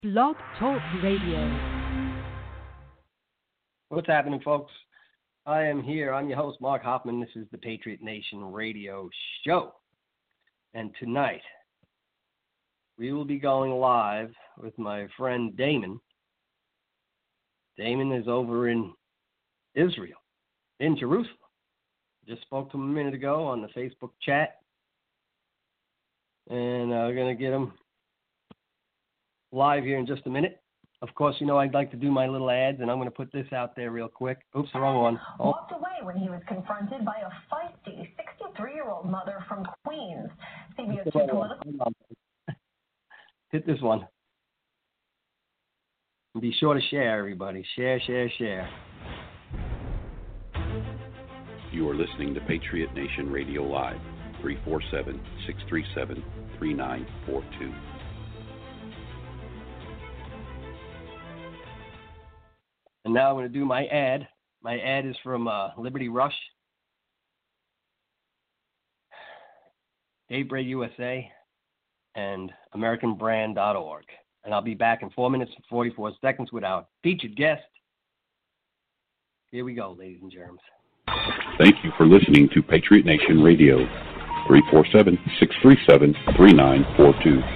Blog Talk Radio. What's happening, folks? I am here. I'm your host, Mark Hoffman. This is the Patriot Nation Radio Show. And tonight, we will be going live with my friend Damon. Damon is over in Israel, in Jerusalem. Just spoke to him a minute ago on the Facebook chat. And we're going to get him live here in just a minute. Of course, you know I'd like to do my little ads, and I'm going to put this out there real quick. Oops, the wrong one. Walked away when he was confronted by a feisty 63-year-old mother from Queens. CBS 2 political... Hit this one. And be sure to share, everybody. Share. You are listening to Patriot Nation Radio Live, 347-637-3942. And now I'm going to do my ad. My ad is from Liberty Rush, Dave Bray USA, and AmericanBrand.org. And I'll be back in 4 minutes and 44 seconds with our featured guest. Here we go, ladies and germs. Thank you for listening to Patriot Nation Radio, 347-637-3942.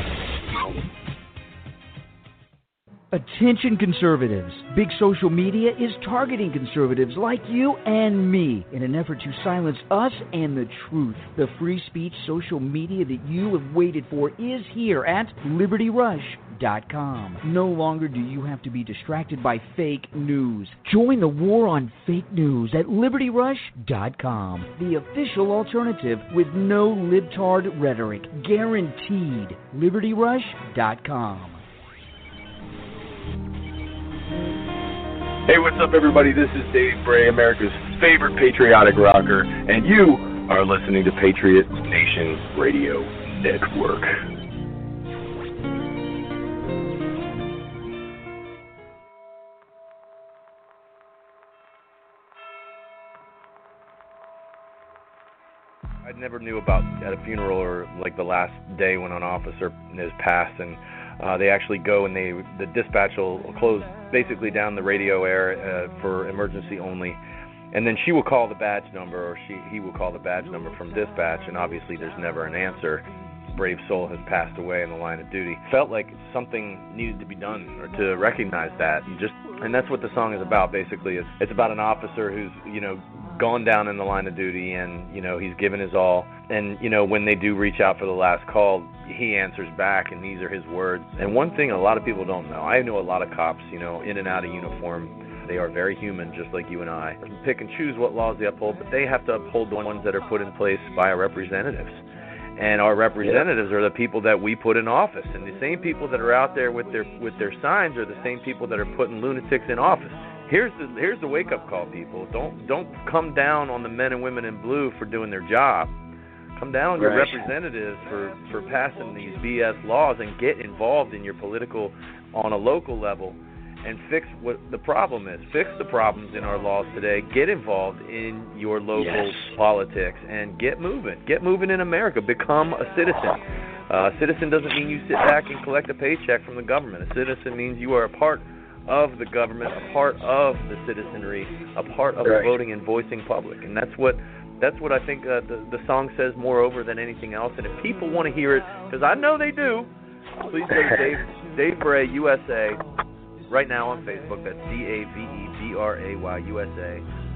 Attention conservatives. Big social media is targeting conservatives like you and me in an effort to silence us and the truth. The free speech social media that you have waited for is here at LibertyRush.com. No longer do you have to be distracted by fake news. Join the war on fake news at LibertyRush.com. The official alternative with no libtard rhetoric. Guaranteed. LibertyRush.com. Hey, what's up, everybody? This is Dave Bray, America's favorite patriotic rocker, and you are listening to Patriot Nation Radio Network. I never knew about at a funeral or like the last day when an officer is passed, and they actually go and the dispatch will close basically down the radio air for emergency only, and then she will call the badge number, or he will call the badge number from dispatch, and obviously there's never an answer. Brave soul has passed away in the line of duty. Felt like something needed to be done or to recognize that, and that's what the song is about. Basically, it's about an officer who's gone down in the line of duty, and he's given his all, and when they do reach out for the last call, he answers back, and these are his words. And one thing a lot of people don't know, I know a lot of cops, in and out of uniform. They are very human, just like you and I. Pick and choose what laws they uphold, but they have to uphold the ones that are put in place by our representatives. And our representatives are the people that we put in office, and the same people that are out there with their signs are the same people that are putting lunatics in office. Here's the wake-up call, people. Don't come down on the men and women in blue for doing their job. Come down on your representatives for passing these BS laws, and get involved in your political on a local level and fix what the problem is. Fix the problems in our laws today. Get involved in your local politics and get moving. Get moving in America. Become a citizen. A citizen doesn't mean you sit back and collect a paycheck from the government. A citizen means you are a part of the government, a part of the citizenry, a part of the voting and voicing public. And that's what I think the song says moreover than anything else. And if people want to hear it, because I know they do, please go to Dave Bray USA right now on Facebook. That's DAVEBRAY USA.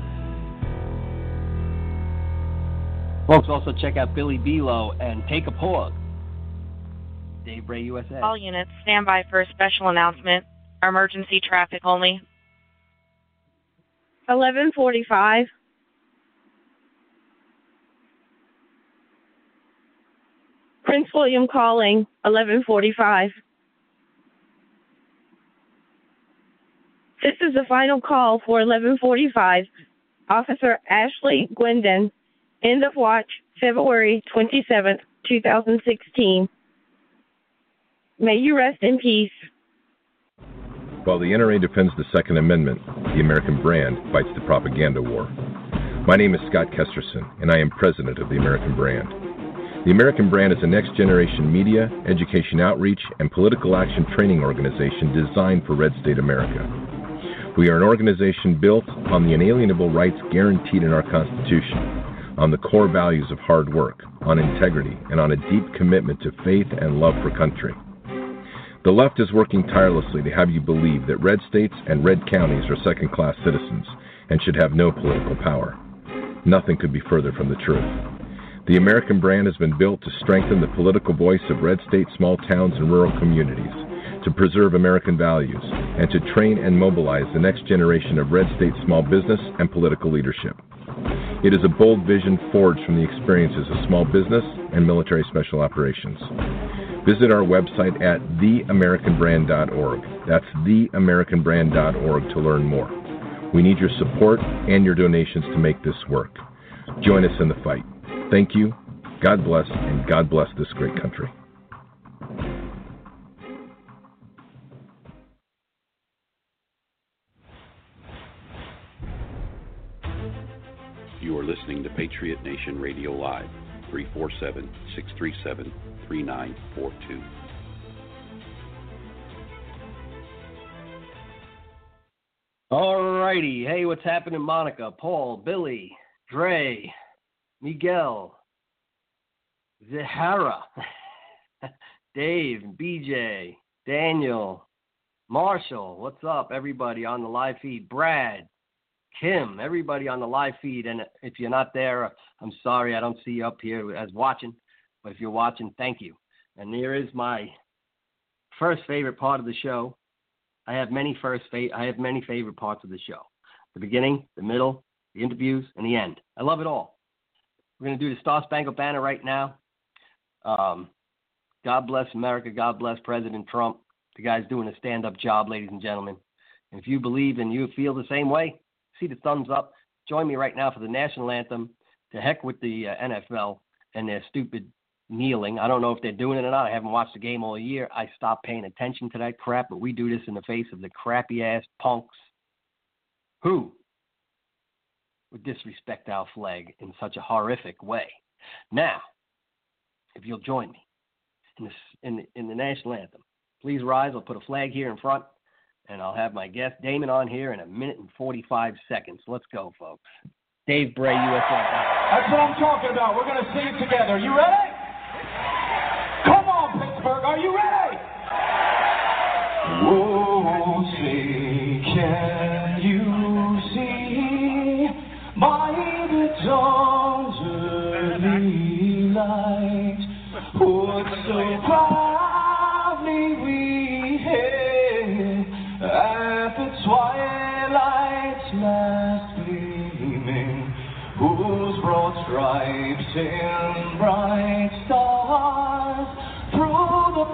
Folks, also check out Billy Below and Take a Pause. Dave Bray USA. All units, stand by for a special announcement. Emergency traffic only. 11:45. Prince William calling. 11:45. This is the final call for 11:45. Officer Ashley Gwendon. End of watch, February 27th, 2016. May you rest in peace. While the NRA defends the Second Amendment, the American brand fights the propaganda war. My name is Scott Kesterson, and I am president of the American brand. The American Brand is a next-generation media, education outreach, and political action training organization designed for Red State America. We are an organization built on the inalienable rights guaranteed in our Constitution, on the core values of hard work, on integrity, and on a deep commitment to faith and love for country. The left is working tirelessly to have you believe that red states and red counties are second-class citizens and should have no political power. Nothing could be further from the truth. The American Brand has been built to strengthen the political voice of red state small towns and rural communities, to preserve American values, and to train and mobilize the next generation of red state small business and political leadership. It is a bold vision forged from the experiences of small business and military special operations. Visit our website at theamericanbrand.org. That's theamericanbrand.org to learn more. We need your support and your donations to make this work. Join us in the fight. Thank you, God bless, and God bless this great country. You are listening to Patriot Nation Radio Live, 347-637-3942. All righty. Hey, what's happening, Monica, Paul, Billy, Dre, Miguel, Zahara, Dave, BJ, Daniel, Marshall, what's up, everybody on the live feed, Brad, Kim, everybody on the live feed, and if you're not there, I'm sorry, I don't see you up here as watching, but if you're watching, thank you. And here is my first favorite part of the show. I have many favorite parts of the show. The beginning, the middle, the interviews, and the end. I love it all. We're going to do the Star Spangled Banner right now. God bless America. God bless President Trump. The guy's doing a stand-up job, ladies and gentlemen. And if you believe and you feel the same way, see the thumbs up. Join me right now for the national anthem. To heck with the NFL and their stupid kneeling. I don't know if they're doing it or not. I haven't watched the game all year. I stopped paying attention to that crap, but we do this in the face of the crappy-ass punks who would disrespect our flag in such a horrific way. Now, if you'll join me in the national anthem, please rise. I'll put a flag here in front, and I'll have my guest Damon on here in 1 minute and 45 seconds. Let's go, folks. Dave Bray, USA. That's what I'm talking about. We're going to sing it together. You ready? Come on, Pittsburgh. Are you ready? Oh, say, can you see by the dawn's early light what so proudly we hailed at the twilight's last gleaming, whose broad stripes and bright stars through the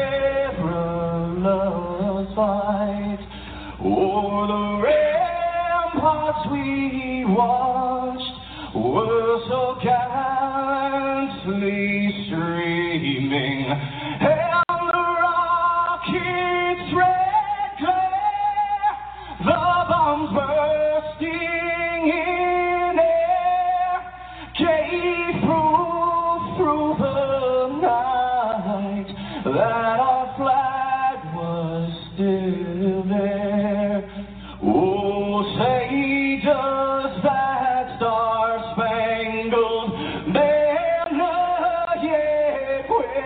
perilous fight o'er the ramparts we watched were so gallantly streaming, and the rockets' red glare, the bombs bursting in air, gave proof through the night that our flag was still there. Oh, say does that star-spangled banner yet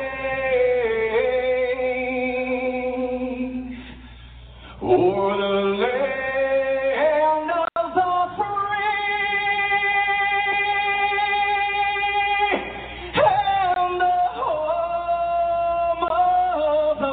wave o'er the land of the free and the home of the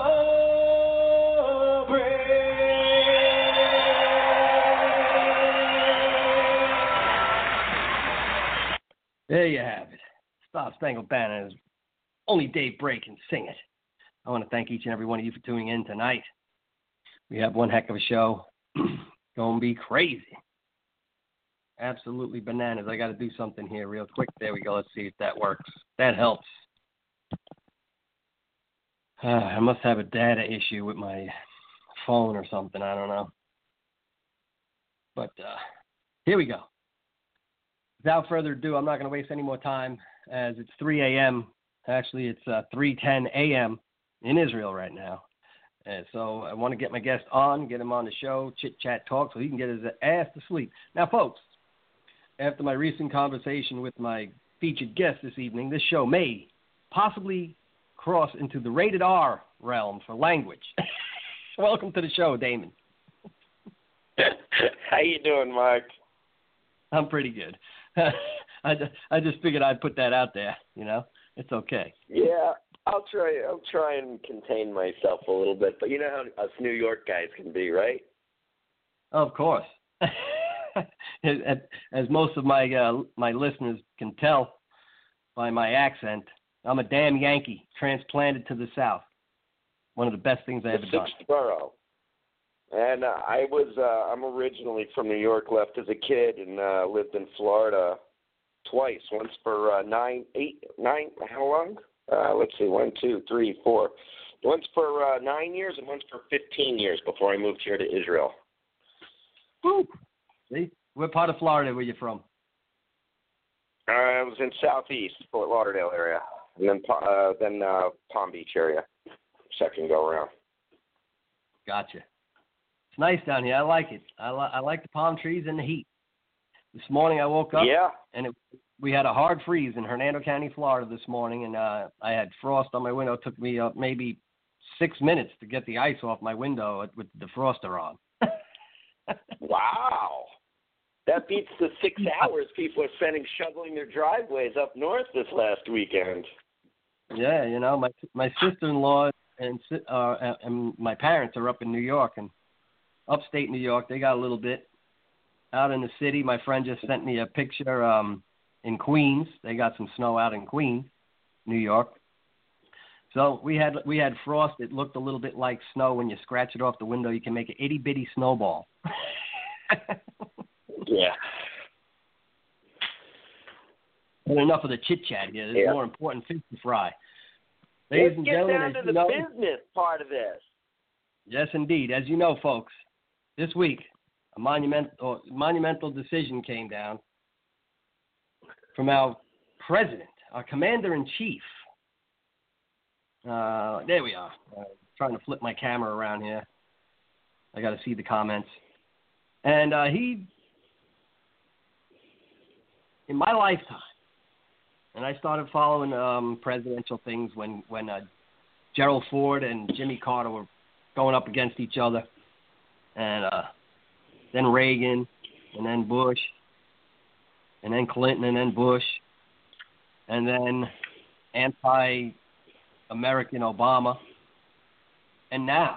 There you have it. Star Spangled Banner is only Dave Bray can sing it. I want to thank each and every one of you for tuning in tonight. We have one heck of a show. Gonna be crazy. Absolutely bananas. I got to do something here real quick. There we go. Let's see if that works. That helps. I must have a data issue with my phone or something. I don't know. But here we go. Without further ado, I'm not going to waste any more time as it's 3 a.m. Actually, it's 3:10 a.m. in Israel right now. And so I want to get my guest on, get him on the show, chit-chat, talk, so he can get his ass to sleep. Now, folks, after my recent conversation with my featured guest this evening, this show may possibly cross into the rated R realm for language. Welcome to the show, Damon. How you doing, Mark? I'm pretty good. I just figured I'd put that out there, you know. It's okay. Yeah, I'll try and contain myself a little bit, but you know how us New York guys can be, right? Of course. As most of my listeners can tell by my accent, I'm a damn Yankee transplanted to the South. One of the best things I ever done. Sixth borough. And I'm originally from New York, left as a kid, and lived in Florida twice. Once for 9, how long? Let's see, 1, 2, 3, 4. Once for 9 years and once for 15 years before I moved here to Israel. Woo! See? What part of Florida were you from? I was in Southeast, Fort Lauderdale area, and then Palm Beach area, second go around. Gotcha. It's nice down here. I like it. I like the palm trees and the heat. This morning I woke up, and we had a hard freeze in Hernando County, Florida this morning, and I had frost on my window. It took me maybe 6 minutes to get the ice off my window with the defroster on. Wow. That beats the 6 hours people are spending shoveling their driveways up north this last weekend. Yeah, you know, my sister-in-law and my parents are up in New York, and upstate New York, they got a little bit. Out in the city, my friend just sent me a picture in Queens. They got some snow out in Queens, New York. So we had frost. It looked a little bit like snow. When you scratch it off the window, you can make an itty-bitty snowball. Yeah. But enough of the chit-chat here. There's more important fish to fry. Ladies and gentlemen, get down to the business part of this. Yes, indeed. As you know, folks, this week, a monumental decision came down from our president, our commander-in-chief. There we are. Trying to flip my camera around here. I got to see the comments. And he, in my lifetime, and I started following presidential things when Gerald Ford and Jimmy Carter were going up against each other, and then Reagan, and then Bush, and then Clinton, and then Bush, and then anti-American Obama, and now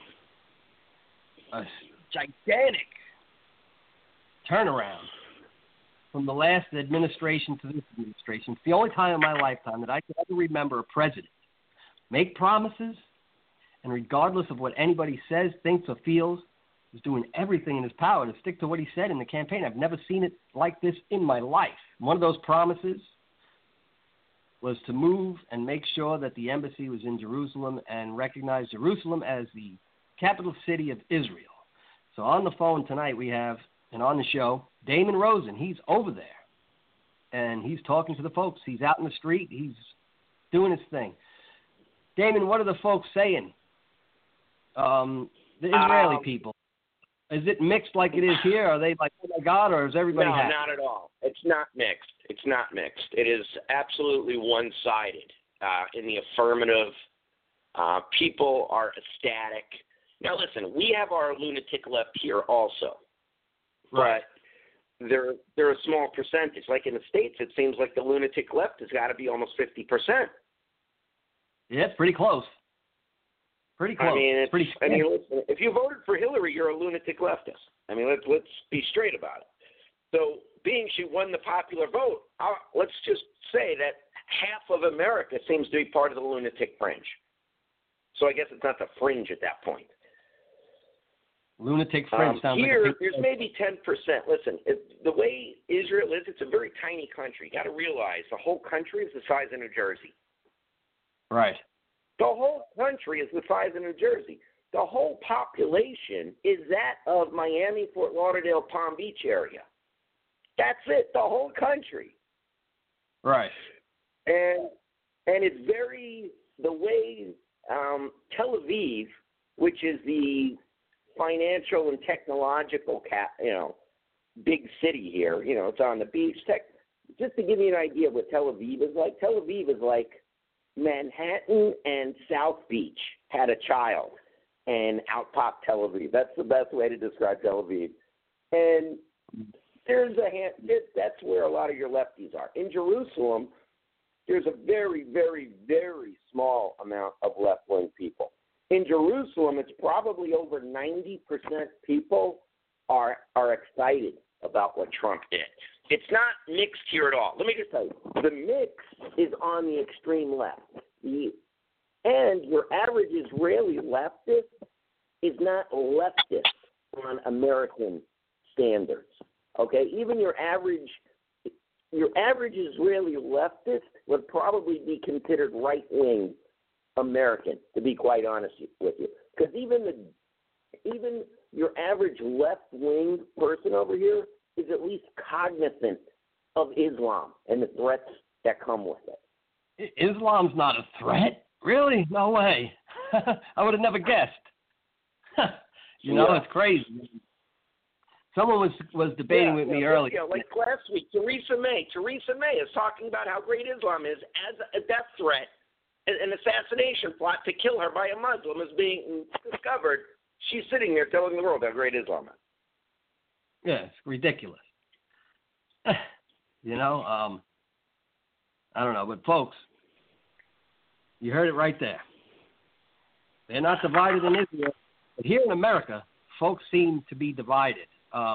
a gigantic turnaround from the last administration to this administration. It's the only time in my lifetime that I can ever remember a president make promises, and regardless of what anybody says, thinks, or feels, is doing everything in his power to stick to what he said in the campaign. I've never seen it like this in my life. One of those promises was to move and make sure that the embassy was in Jerusalem and recognize Jerusalem as the capital city of Israel. So on the phone tonight we have, and on the show, Damon Rosen. He's over there, and he's talking to the folks. He's out in the street. He's doing his thing. Damon, what are the folks saying? The Israeli people. Is it mixed like it is here? Are they like, oh, my God, or is everybody happy? No, not at all. It's not mixed. It's not mixed. It is absolutely one-sided. In the affirmative, people are ecstatic. Now, listen, we have our lunatic left here also. Right. But they're a small percentage. Like in the States, it seems like the lunatic left has got to be almost 50%. Yeah, it's pretty close. Pretty close. I mean, listen, if you voted for Hillary, you're a lunatic leftist. I mean, let's be straight about it. So, being she won the popular vote, let's just say that half of America seems to be part of the lunatic fringe. So I guess it's not the fringe at that point. Lunatic fringe sounds here, like there's maybe 10%. Listen, the way Israel is, it's a very tiny country. You got to realize the whole country is the size of New Jersey. Right. The whole country is the size of New Jersey. The whole population is that of Miami, Fort Lauderdale, Palm Beach area. That's it, the whole country. Right. And And it's the way Tel Aviv, which is the financial and technological big city here, it's on the beach. Just to give you an idea of what Tel Aviv is like, Tel Aviv is like Manhattan and South Beach had a child, and out popped Tel Aviv. That's the best way to describe Tel Aviv. And that's where a lot of your lefties are. In Jerusalem, there's a very, very, very small amount of left-wing people. In Jerusalem, it's probably over 90% people are excited about what Trump did. It's not mixed here at all. Let me just tell you, the mix is on the extreme left. And your average Israeli leftist is not leftist on American standards. Okay? Even your average Israeli leftist would probably be considered right-wing American, to be quite honest with you. Because even your average left-wing person over here is at least cognizant of Islam and the threats that come with it. Islam's not a threat? Really? No way. I would have never guessed. It's crazy. Someone was debating with me earlier. Yeah, like last week, Theresa May is talking about how great Islam is as a death threat, an assassination plot to kill her by a Muslim is being discovered. She's sitting there telling the world how great Islam is. Yeah, it's ridiculous. I don't know, but folks, you heard it right there. They're not divided in Israel, but here in America, folks seem to be divided,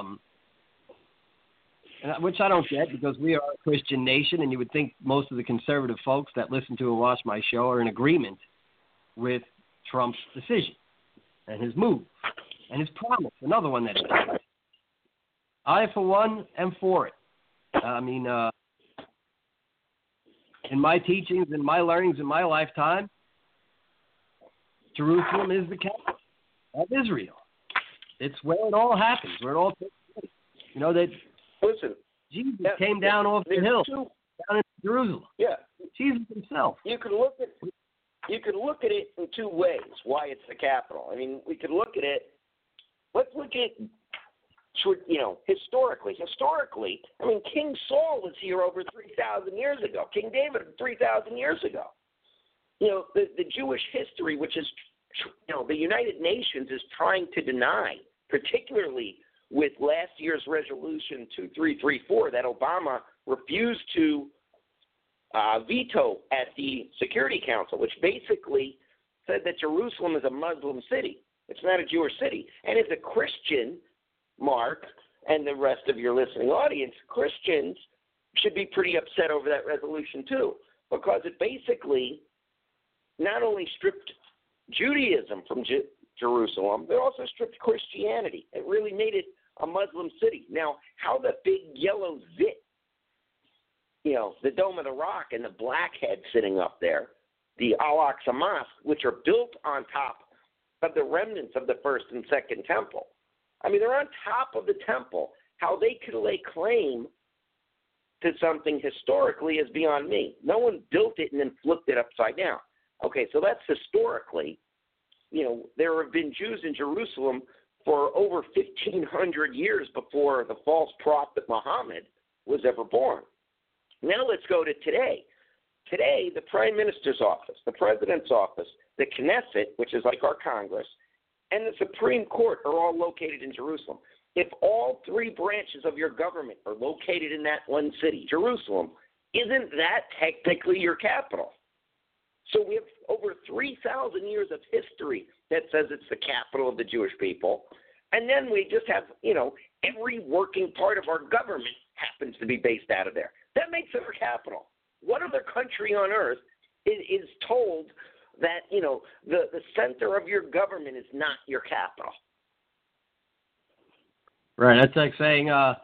which I don't get because we are a Christian nation, and you would think most of the conservative folks that listen to and watch my show are in agreement with Trump's decision and his move and his promise, another one that he made. I, for one, am for it. In my teachings, in my learnings, in my lifetime, Jerusalem is the capital of Israel. It's where it all happens, where it all takes place. Listen, Jesus came down off the hill, down in Jerusalem. Yeah, Jesus himself. You can look at it in two ways. Why it's the capital? We could look at it. Let's look at historically. Historically, King Saul was here over 3,000 years ago. King David 3,000 years ago. The Jewish history, which is the United Nations is trying to deny, particularly with last year's resolution 2334 that Obama refused to veto at the Security Council, which basically said that Jerusalem is a Muslim city. It's not a Jewish city. And as a Christian, Mark, and the rest of your listening audience, Christians should be pretty upset over that resolution too, because it basically not only stripped Judaism from Jerusalem, but also stripped Christianity. It really made it a Muslim city. Now, how the big yellow zit, the Dome of the Rock and the blackhead sitting up there, the Al-Aqsa Mosque, which are built on top of the remnants of the first and second temple. They're on top of the temple. How they could lay claim to something historically is beyond me. No one built it and then flipped it upside down. Okay, so that's historically. There have been Jews in Jerusalem for over 1,500 years before the false prophet Muhammad was ever born. Now let's go to today. Today, the Prime Minister's office, the President's office, the Knesset, which is like our Congress, and the Supreme Court are all located in Jerusalem. If all three branches of your government are located in that one city, Jerusalem, isn't that technically your capital? So we have over 3,000 years of history that says it's the capital of the Jewish people. And then we just have, every working part of our government happens to be based out of there. That makes it our capital. What other country on earth is told that, the center of your government is not your capital? Right. That's like saying our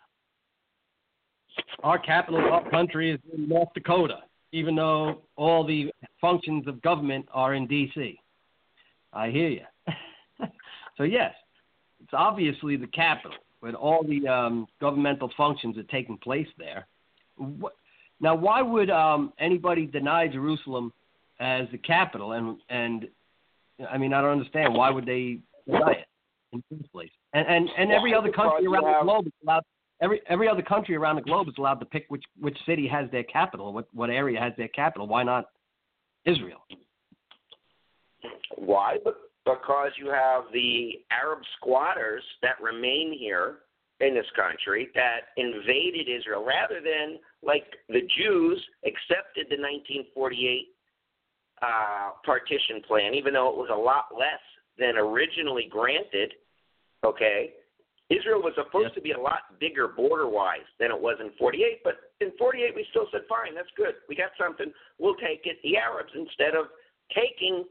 capital of our country is in North Dakota, even though all the functions of government are in D.C. I hear you. So, yes, it's obviously the capital, but all the governmental functions are taking place there. Now, why would anybody deny Jerusalem as the capital? And I mean, I don't understand. Why would they deny it in the first place? And every other country around the globe is allowed. Every other country around the globe is allowed to pick which city has their capital, what area has their capital. Why not Israel? Why? Because you have the Arab squatters that remain here in this country that invaded Israel rather than, like, the Jews accepted the 1948 partition plan, even though it was a lot less than originally granted, okay? Israel was supposed to be a lot bigger border-wise than it was in 48, but in 48 we still said, fine, that's good. We got something. We'll take it. The Arabs, instead of taking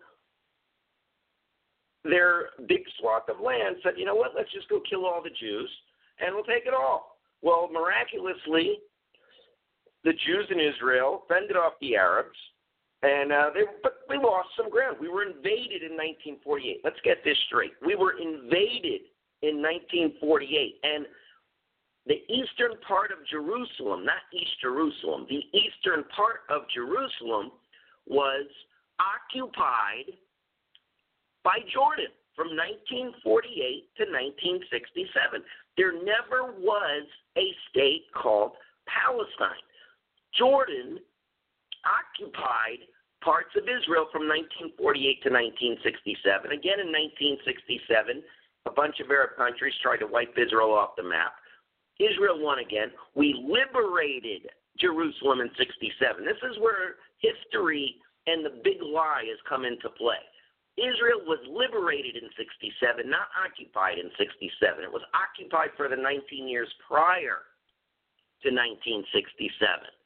their big swath of land, said, you know what, let's just go kill all the Jews, and we'll take it all. Well, miraculously, the Jews in Israel fended off the Arabs, and but we lost some ground. We were invaded in 1948. Let's get this straight. We were invaded in 1948, and the eastern part of Jerusalem, not East Jerusalem, the eastern part of Jerusalem was occupied by Jordan from 1948 to 1967. There never was a state called Palestine. Jordan occupied parts of Israel from 1948 to 1967. Again, in 1967, a bunch of Arab countries tried to wipe Israel off the map. Israel won again. We liberated Jerusalem in 67. This is where history and the big lie has come into play. Israel was liberated in 67, not occupied in 67. It was occupied for the 19 years prior to 1967.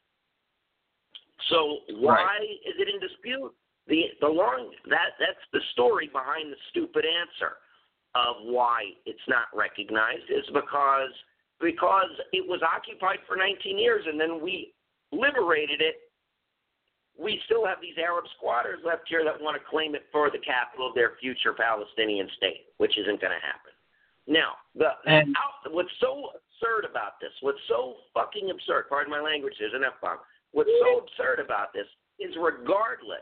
So why is it in dispute? That's the story behind the stupid answer of why it's not recognized is because it was occupied for 19 years and then we liberated it. We still have these Arab squatters left here that want to claim it for the capital of their future Palestinian state, which isn't going to happen. Now, what's so absurd about this, what's so fucking absurd, pardon my language, there's an F-bomb, what's so absurd about this is regardless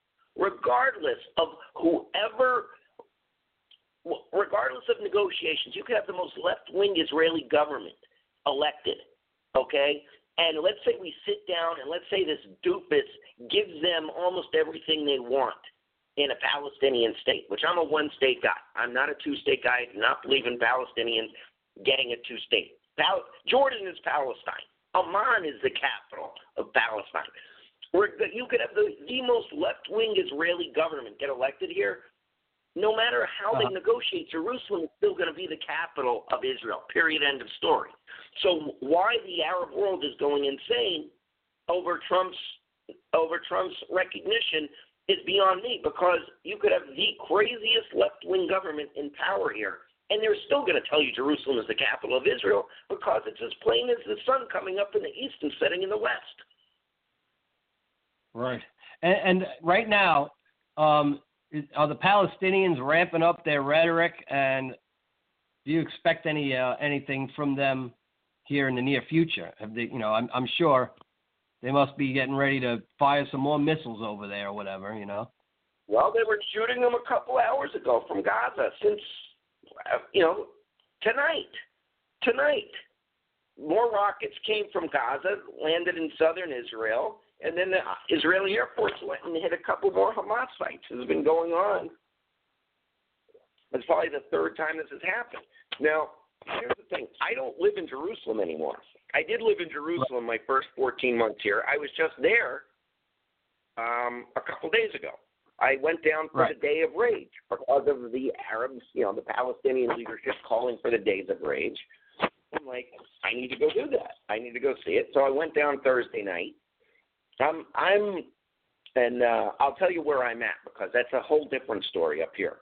of regardless of negotiations, you could have the most left-wing Israeli government elected, okay? And let's say we sit down and let's say this doofus gives them almost everything they want in a Palestinian state, which I'm a one-state guy. I'm not a two-state guy. I do not believe in Palestinians getting a two-state. Jordan is Palestine. Amman is the capital of Palestine. You could have the most left-wing Israeli government get elected here. No matter how they negotiate, Jerusalem is still going to be the capital of Israel, period, end of story. So why the Arab world is going insane over Trump's recognition is beyond me, because you could have the craziest left-wing government in power here, and they're still going to tell you Jerusalem is the capital of Israel because it's as plain as the sun coming up in the east and setting in the west. Right. And right now, are the Palestinians ramping up their rhetoric, and do you expect anything from them here in the near future? Have they, I'm sure they must be getting ready to fire some more missiles over there or whatever, Well, they were shooting them a couple hours ago from Gaza since, tonight. More rockets came from Gaza, landed in southern Israel, and then the Israeli Air Force went and hit a couple more Hamas sites. This has been going on. It's probably the third time this has happened. Now, here's the thing. I don't live in Jerusalem anymore. I did live in Jerusalem my first 14 months here. I was just there a couple days ago. I went down for the Day of Rage because of the Arabs, the Palestinian leadership calling for the Days of Rage. I'm like, I need to go do that. I need to go see it. So I went down Thursday night. I'll tell you where I'm at because that's a whole different story up here.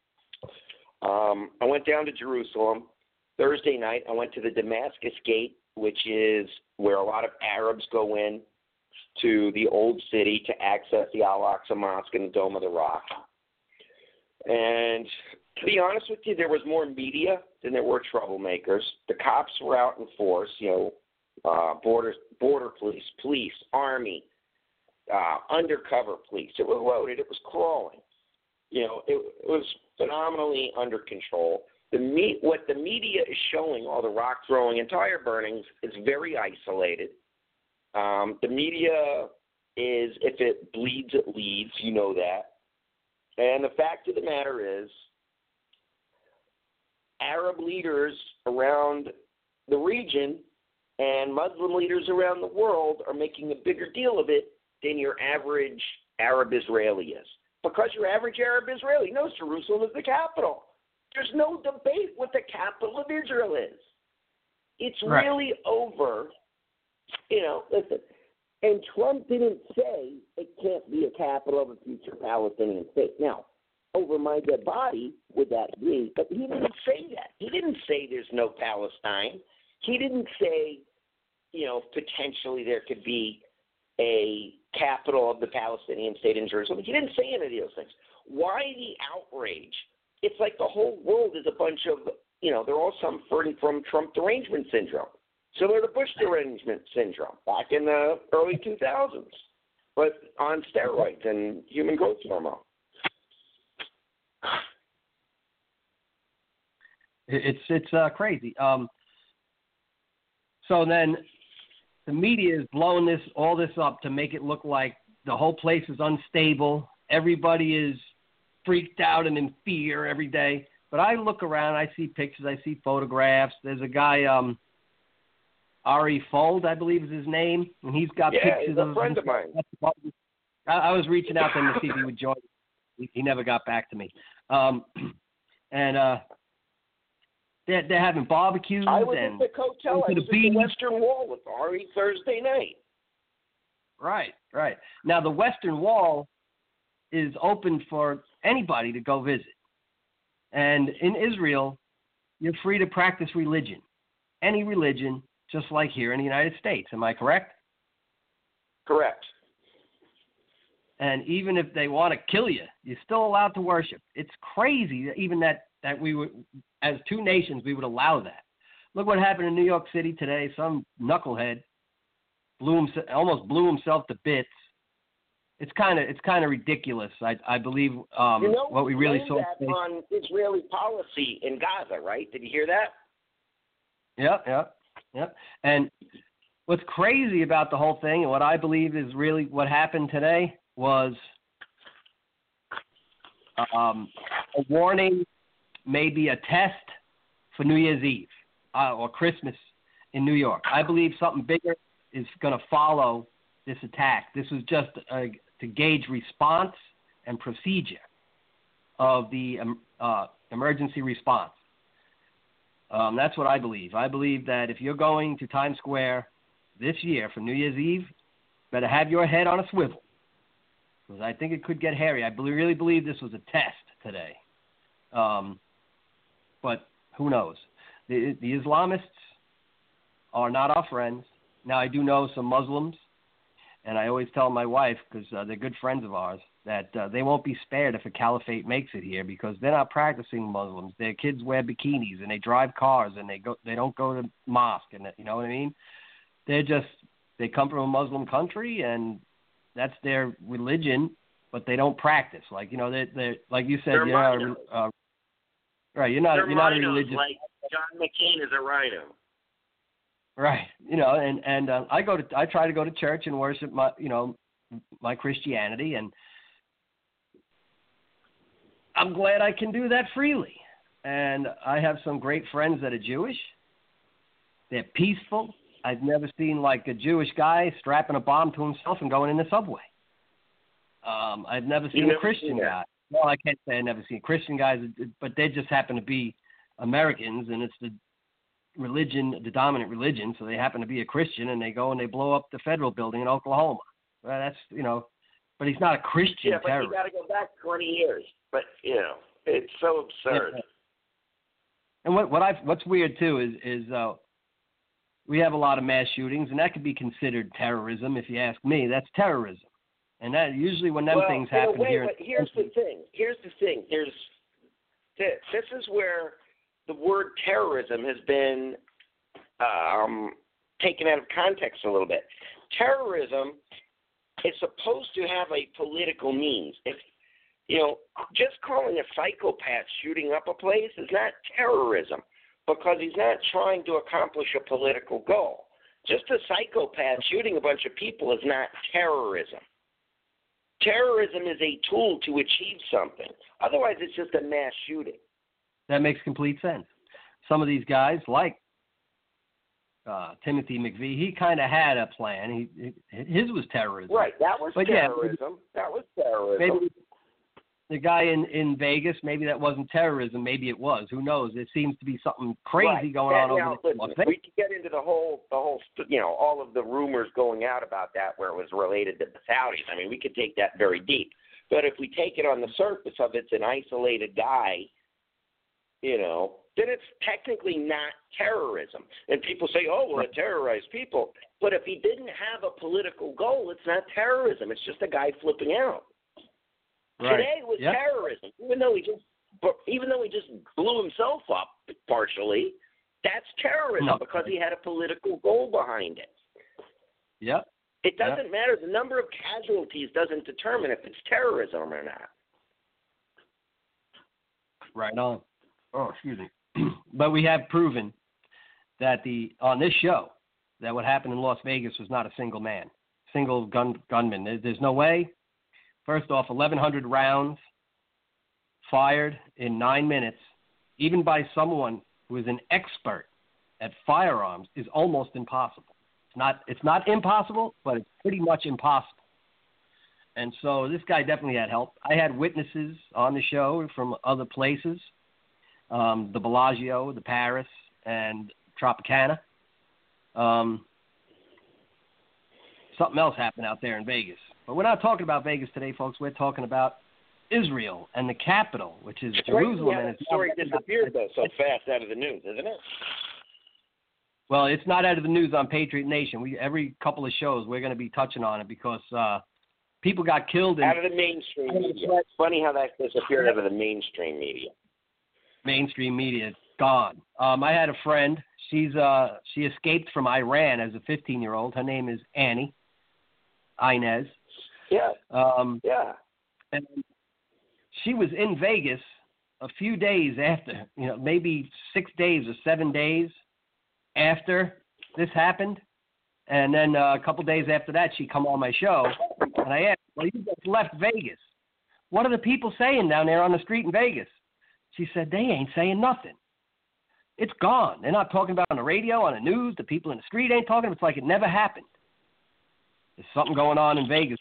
I went down to Jerusalem Thursday night. I went to the Damascus Gate, which is where a lot of Arabs go in to the old city to access the Al-Aqsa Mosque and the Dome of the Rock. And to be honest with you, there was more media than there were troublemakers. The cops were out in force. border police, army, undercover police. It was loaded. It was crawling. It was phenomenally under control. What the media is showing, all the rock throwing and tire burnings, is very isolated. The media is, if it bleeds, it leads. You know that. And the fact of the matter is, Arab leaders around the region and Muslim leaders around the world are making a bigger deal of it than your average Arab Israeli is. Because your average Arab Israeli knows Jerusalem is the capital. There's no debate what the capital of Israel is. It's right. Really over. Listen, and Trump didn't say it can't be a capital of a future Palestinian state. Now, over my dead body would that be, but he didn't say that. He didn't say there's no Palestine. He didn't say, potentially there could be a capital of the Palestinian state in Jerusalem. He didn't say any of those things. Why the outrage? It's like the whole world is a bunch of, they're all suffering from Trump derangement syndrome. Similar to Bush derangement syndrome back in the early 2000s, but on steroids and human growth hormone. It's crazy. So then the media is blowing all this up to make it look like the whole place is unstable. Everybody is freaked out and in fear every day. But I look around, I see pictures, I see photographs. There's a guy, Ari Fold, I believe is his name, and he's got pictures he's a friend of mine. I was reaching out to him to see if he would join. He never got back to me. They're having barbecues. I was and at the hotel. I was at the Western Wall with Ari Thursday night. Right. Now, the Western Wall is open for anybody to go visit. And in Israel, you're free to practice religion. Any religion, just like here in the United States. Am I correct? Correct. And even if they want to kill you, you're still allowed to worship. It's crazy that even that we would, as two nations, we would allow that. Look what happened in New York City today. Some knucklehead almost blew himself to bits. It's kind of ridiculous. I believe what we really saw that on Israeli policy in Gaza, right? Did you hear that? Yep. And what's crazy about the whole thing, and what I believe is really what happened today, was a warning, maybe a test for New Year's Eve or Christmas in New York. I believe something bigger is going to follow this attack. This was just to gauge response and procedure of the emergency response. That's what I believe. I believe that if you're going to Times Square this year for New Year's Eve, better have your head on a swivel, because I think it could get hairy. I really believe this was a test today. But who knows? The Islamists are not our friends. Now, I do know some Muslims, and I always tell my wife, because they're good friends of ours, that they won't be spared if a caliphate makes it here, because they're not practicing Muslims. Their kids wear bikinis, and they drive cars, and they don't go to mosque, and you know what I mean? They come from a Muslim country, and that's their religion, but they don't practice. Like, they're like you said, right? You're not a religious. Like John McCain is a rhino. Right, and I try to go to church and worship my Christianity, and I'm glad I can do that freely. And I have some great friends that are Jewish. They're peaceful. I've never seen like a Jewish guy strapping a bomb to himself and going in the subway. I've never seen a Christian guy. Well, I can't say I've never seen Christian guys, but they just happen to be Americans, and it's the dominant religion, so they happen to be a Christian, and they go and they blow up the federal building in Oklahoma. Well, that's, but he's not a Christian terrorist. Yeah, but you got to go back 20 years. But, it's so absurd. Yeah. And what's weird, too, is we have a lot of mass shootings, and that could be considered terrorism. If you ask me, that's terrorism. And that usually when them things happen here. But here's the thing. This is where the word terrorism has been taken out of context a little bit. Terrorism is supposed to have a political means. If just calling a psychopath shooting up a place is not terrorism because he's not trying to accomplish a political goal. Just a psychopath shooting a bunch of people is not terrorism. Terrorism is a tool to achieve something. Otherwise, it's just a mass shooting. That makes complete sense. Some of these guys, like Timothy McVeigh, he kind of had a plan. His was terrorism. Right, that was terrorism. That was terrorism. Maybe the guy in Vegas, maybe that wasn't terrorism. Maybe it was. Who knows? It seems to be something crazy going on over there. We could get into the whole, all of the rumors going out about that where it was related to the Saudis. I mean, we could take that very deep. But if we take it on the surface of it's an isolated guy, then it's technically not terrorism. And people say, oh, well, it terrorized people. But if he didn't have a political goal, it's not terrorism. It's just a guy flipping out. Right. Today was terrorism, even though he just blew himself up partially. That's terrorism because he had a political goal behind it. Yep. It doesn't matter. The number of casualties doesn't determine if it's terrorism or not. Right on. Oh, excuse me. But we have proven that on this show that what happened in Las Vegas was not a single gunman. There's no way. First off, 1,100 rounds fired in 9 minutes, even by someone who is an expert at firearms, is almost impossible. It's not impossible, but it's pretty much impossible. And so this guy definitely had help. I had witnesses on the show from other places, the Bellagio, the Paris, and Tropicana. Something else happened out there in Vegas. But we're not talking about Vegas today, folks. We're talking about Israel and the capital, which is Jerusalem. And the story disappeared, though, so fast out of the news, isn't it? Well, it's not out of the news on Patriot Nation. Every couple of shows, we're going to be touching on it because people got killed. Out of the mainstream media. It's funny how that disappeared out of the mainstream media. Mainstream media, gone. I had a friend. She escaped from Iran as a 15-year-old. Her name is Inez. Yeah. And she was in Vegas a few days after, maybe 6 days or 7 days after this happened. And then a couple days after that, she come on my show. And I asked, well, you just left Vegas. What are the people saying down there on the street in Vegas? She said, they ain't saying nothing. It's gone. They're not talking about it on the radio, on the news. The people in the street ain't talking. It's like it never happened. There's something going on in Vegas.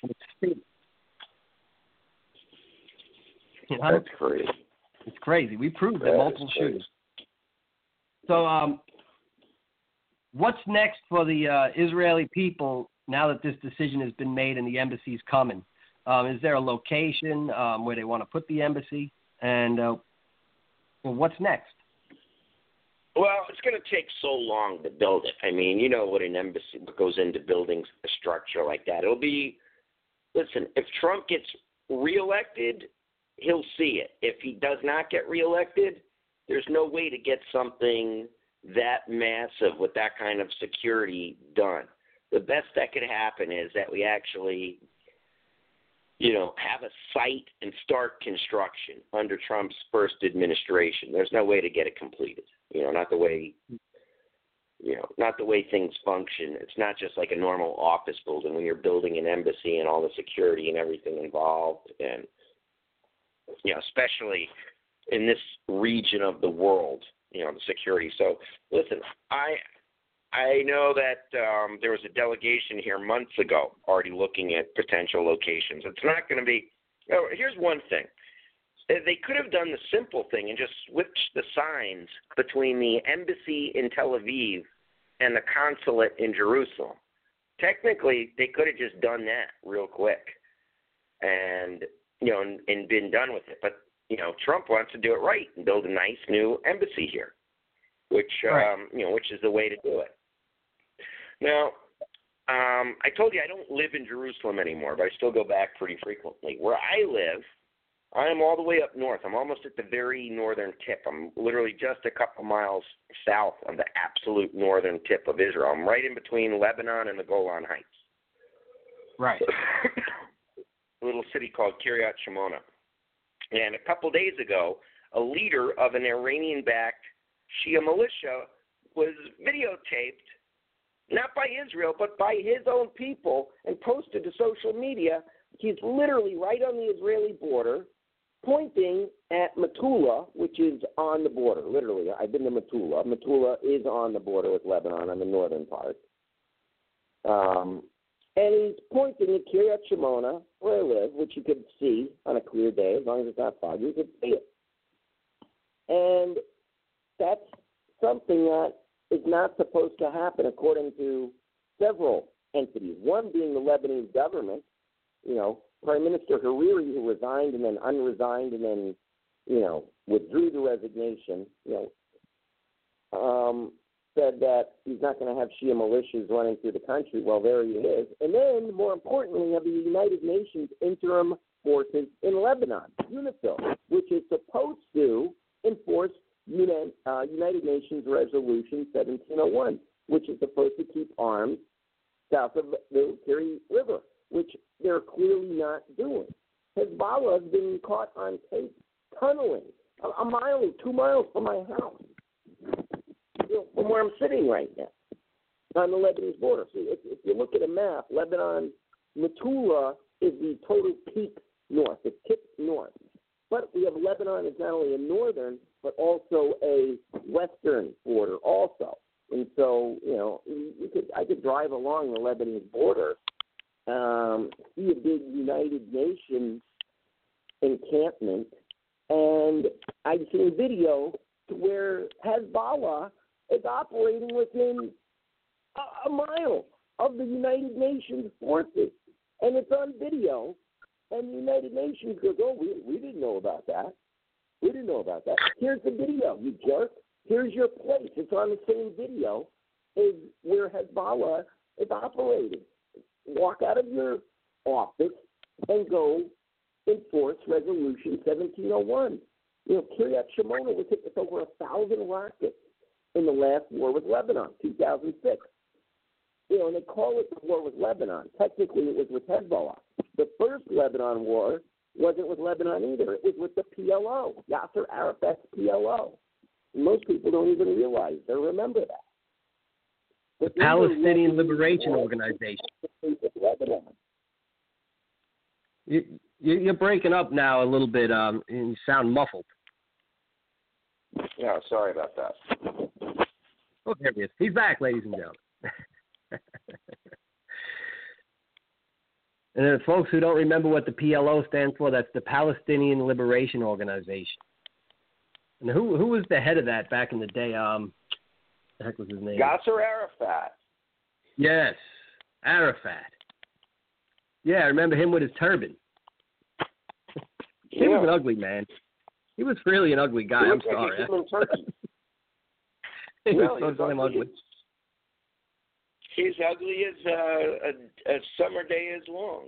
That's crazy. It's crazy. We proved that multiple shootings. So what's next for the Israeli people now that this decision has been made and the embassy's coming? Is there a location where they want to put the embassy? And what's next? Well, it's going to take so long to build it. I mean, you know what an embassy goes into building a structure like that. It'll be, listen, if Trump gets reelected, he'll see it. If he does not get reelected, there's no way to get something that massive with that kind of security done. The best that could happen is that we actually, have a site and start construction under Trump's first administration. There's no way to get it completed. Not the way things function. It's not just like a normal office building when you're building an embassy and all the security and everything involved, and especially in this region of the world, the security. So listen, I know that there was a delegation here months ago already looking at potential locations. It's not going to be – here's one thing. They could have done the simple thing and just switched the signs between the embassy in Tel Aviv and the consulate in Jerusalem. Technically, they could have just done that real quick and been done with it. But, Trump wants to do it right and build a nice new embassy here, which is the way to do it. Now, I told you I don't live in Jerusalem anymore, but I still go back pretty frequently. Where I live I am all the way up north. I'm almost at the very northern tip. I'm literally just a couple miles south of the absolute northern tip of Israel. I'm right in between Lebanon and the Golan Heights. Right. A little city called Kiryat Shimona. And a couple days ago, a leader of an Iranian-backed Shia militia was videotaped, not by Israel, but by his own people, and posted to social media. He's literally right on the Israeli border, pointing at Metula, which is on the border. Literally, I've been to Metula. Metula is on the border with Lebanon on the northern part. And he's pointing at Kiryat Shimona, where I live, which you could see on a clear day. As long as it's not foggy, you could see it. And that's something that is not supposed to happen according to several entities. One being the Lebanese government, Prime Minister Hariri, who resigned and then unresigned and then, withdrew the resignation, said that he's not going to have Shia militias running through the country. Well, there he is. And then, more importantly, have the United Nations interim forces in Lebanon, UNIFIL, which is supposed to enforce United Nations Resolution 1701, which is supposed to keep arms south of the Kiri River, which they're clearly not doing. Hezbollah has been caught on tape tunneling a mile or 2 miles from my house, from where I'm sitting right now, on the Lebanese border. See, if you look at a map, Lebanon, Metula is the total peak north. It tips north. But we have Lebanon as not only a northern, but also a western border also. And so, I could drive along the Lebanese border, see a big United Nations encampment, and I've seen video where Hezbollah is operating within a mile of the United Nations forces, and it's on video. And the United Nations goes, oh, we didn't know about that. We didn't know about that. Here's the video, you jerk. Here's your place. It's on the same video as where Hezbollah is operating. Walk out of your office and go enforce Resolution 1701. Kiryat Shimona was hit with over 1,000 rockets in the last war with Lebanon, 2006. And they call it the war with Lebanon. Technically, it was with Hezbollah. The first Lebanon war wasn't with Lebanon either. It was with the PLO, Yasser Arafat's PLO. And most people don't even realize or remember that. The Palestinian Liberation Organization. Lebanon. You're breaking up now a little bit. And you sound muffled. Yeah, sorry about that. Oh, there he is. He's back, ladies and gentlemen. And then folks who don't remember what the PLO stands for, that's the Palestinian Liberation Organization. And who was the head of that back in the day? The heck was his name? Yasser Arafat. Yes, Arafat. Yeah, I remember him with his turban. He was an ugly man. He was really an ugly guy. I'm sorry. He was so damn ugly. He's ugly as a summer day is long.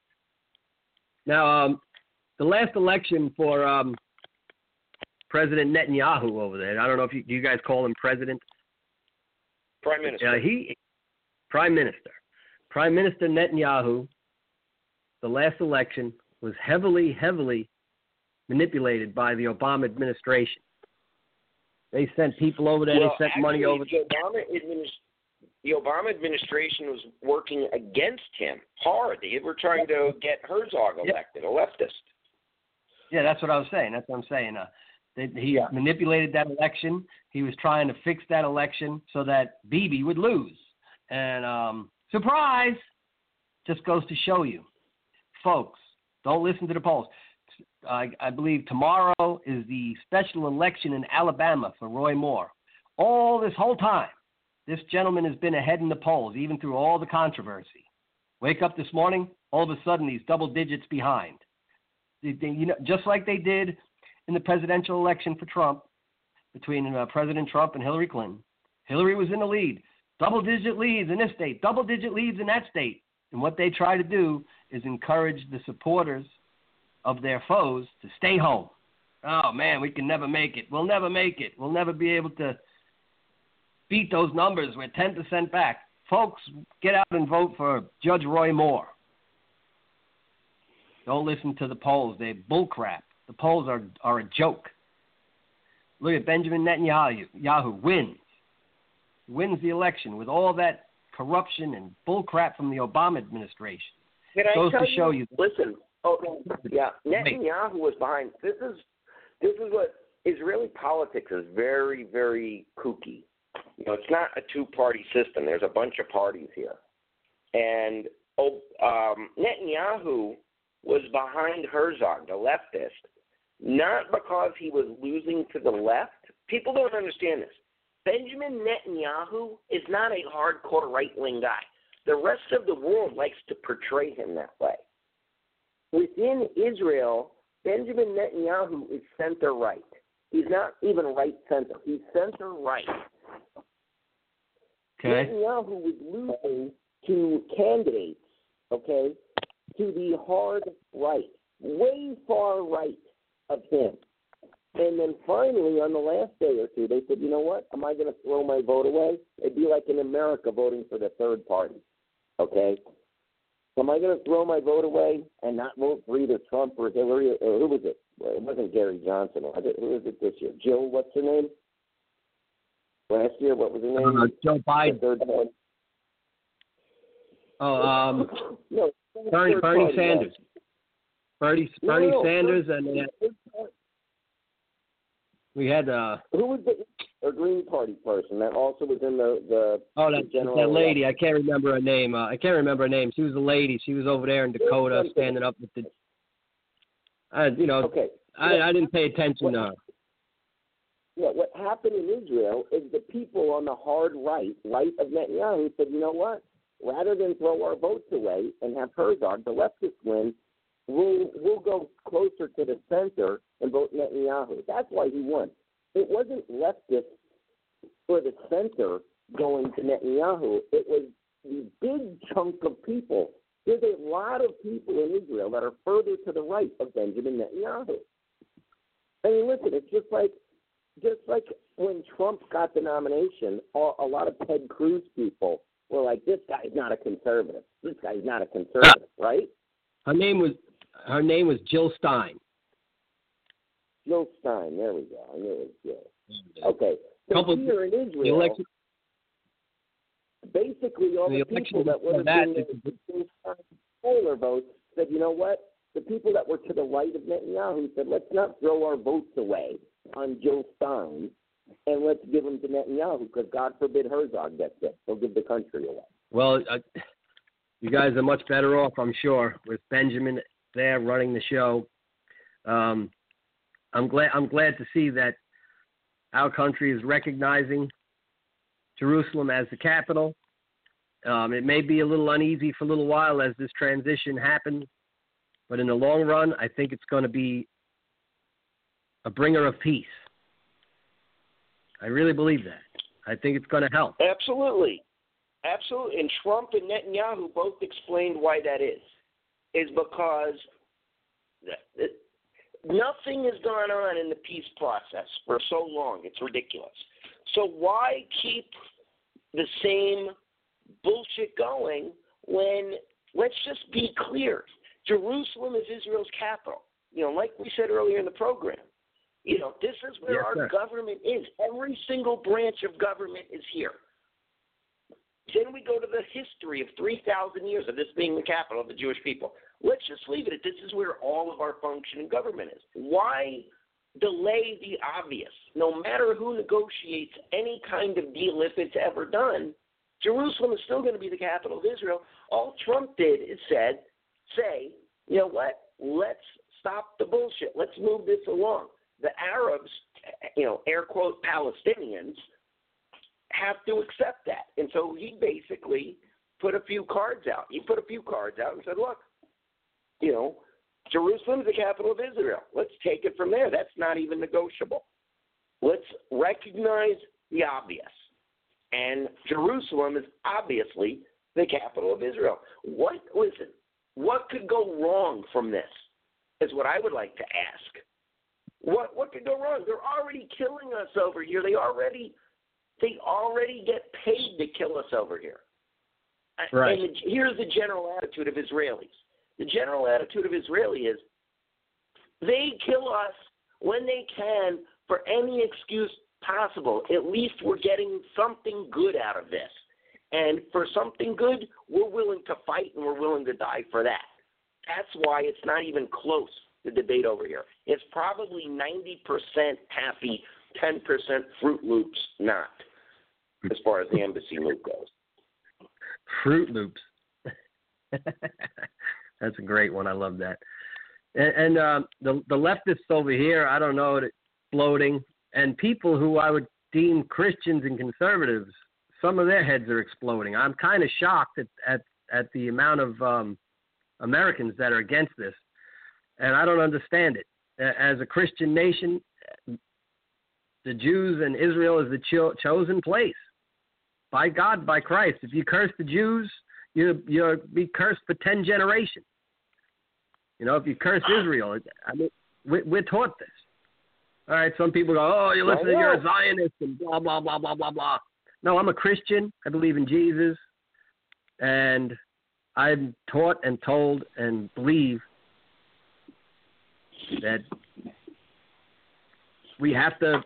Now, the last election for President Netanyahu over there, I don't know if you guys call him president? Prime Minister. Prime Minister. Prime Minister Netanyahu, the last election, was heavily manipulated by the Obama administration. They sent people over there. They sent money over there. The Obama administration was working against him hard. They were trying to get Herzog elected, a leftist. Yeah, that's what I was saying. That's what I'm saying. He manipulated that election. He was trying to fix that election so that Bibi would lose. And surprise, just goes to show you. Folks, don't listen to the polls. I believe tomorrow is the special election in Alabama for Roy Moore. All this whole time, this gentleman has been ahead in the polls, even through all the controversy. Wake up this morning, all of a sudden he's double digits behind. Just like they did in the presidential election for Trump, between President Trump and Hillary Clinton. Hillary was in the lead. Double-digit leads in this state, double-digit leads in that state. And what they try to do is encourage the supporters of their foes to stay home. Oh, man, we can never make it. We'll never make it. We'll never be able to beat those numbers. We're 10% back. Folks, get out and vote for Judge Roy Moore. Don't listen to the polls. They're bullcrap. The polls are a joke. Look at Benjamin Netanyahu wins the election with all that corruption and bullcrap from the Obama administration. Can Goes I tell to show you. Listen, Netanyahu was behind. This is what Israeli politics is very, very kooky. You know, it's not a two-party system. There's a bunch of parties here, and Netanyahu was behind Herzog, the leftist, not because he was losing to the left. People don't understand this. Benjamin Netanyahu is not a hardcore right-wing guy. The rest of the world likes to portray him that way. Within Israel, Benjamin Netanyahu is center-right. He's not even right-center. He's center-right. Okay. Netanyahu was losing to candidates, okay, to the hard right, way far right of him. And then finally, on the last day or two, they said, you know what, am I going to throw my vote away? It'd be like in America voting for the third party, okay? Am I going to throw my vote away and not vote for either Trump or Hillary? Or who was it? Well, it wasn't Gary Johnson. Was it? Who was it this year? Jill, what's her name? Last year, what was her name? Joe Biden. The third party. No, Bernie Sanders. Bernie Sanders, and we had who was the Green Party person that also was in the that lady. I can't remember her name. She was a lady. She was over there in Dakota, standing up with the. I didn't pay attention to her. Yeah, what happened in Israel is the people on the hard right of Netanyahu, said, you know what? Rather than throw our votes away and have Herzog, the leftist, win, we'll go closer to the center and vote Netanyahu. That's why he won. It wasn't leftist or the center going to Netanyahu. It was the big chunk of people. There's a lot of people in Israel that are further to the right of Benjamin Netanyahu. I mean, listen, it's just like when Trump got the nomination, a lot of Ted Cruz people were like, this guy's not a conservative. This guy's not a conservative, right? Her name was Jill Stein. Jill Stein, there we go. I knew it was Jill. Okay. So here in Israel, basically all the people that would have been the Taylor votes said, you know what? The people that were to the right of Netanyahu said, let's not throw our votes away on Jill Stein, and let's give them to Netanyahu, because God forbid Herzog gets it. He'll give the country away. Well, you guys are much better off, I'm sure, with Benjamin there running the show. I'm glad to see that our country is recognizing Jerusalem as the capital. It may be a little uneasy for a little while as this transition happens, but in the long run, I think it's going to be a bringer of peace. I really believe that. I think it's going to help. Absolutely. Absolutely. And Trump and Netanyahu both explained why that is because nothing has gone on in the peace process for so long. It's ridiculous. So why keep the same bullshit going when, let's just be clear, Jerusalem is Israel's capital. You know, like we said earlier in the program, you know, this is where our government is. Every single branch of government is here. Then we go to the history of 3,000 years of this being the capital of the Jewish people. Let's just leave it at this is where all of our functioning government is. Why delay the obvious? No matter who negotiates any kind of deal, if it's ever done, Jerusalem is still going to be the capital of Israel. All Trump did is say, you know what, let's stop the bullshit. Let's move this along. The Arabs, you know, air quote Palestinians, have to accept that. And so he basically put a few cards out. He put a few cards out and said, look, you know, Jerusalem is the capital of Israel. Let's take it from there. That's not even negotiable. Let's recognize the obvious. And Jerusalem is obviously the capital of Israel. What could go wrong from this? is what I would like to ask. What could go wrong? They're already killing us over here. They already get paid to kill us over here. Right. And here's the general attitude of Israelis. The general attitude of Israeli is they kill us when they can for any excuse possible. At least we're getting something good out of this. And for something good, we're willing to fight and we're willing to die for that. That's why it's not even close, the debate over here. It's probably 90% happy, 10% Fruit Loops not, as far as the embassy move goes. Fruit Loops. That's a great one. I love that. And the leftists over here, I don't know, exploding. And people who I would deem Christians and conservatives, some of their heads are exploding. I'm kind of shocked at the amount of Americans that are against this. And I don't understand it. As a Christian nation, the Jews and Israel is the chosen place by God, by Christ. If you curse the Jews, you'll be cursed for 10 generations. You know, if you curse Israel, I mean, we're taught this. All right, some people go, oh, you're listening, you're a Zionist and blah, blah, blah, blah, blah, blah. No, I'm a Christian. I believe in Jesus. And I'm taught and told and believe that we have to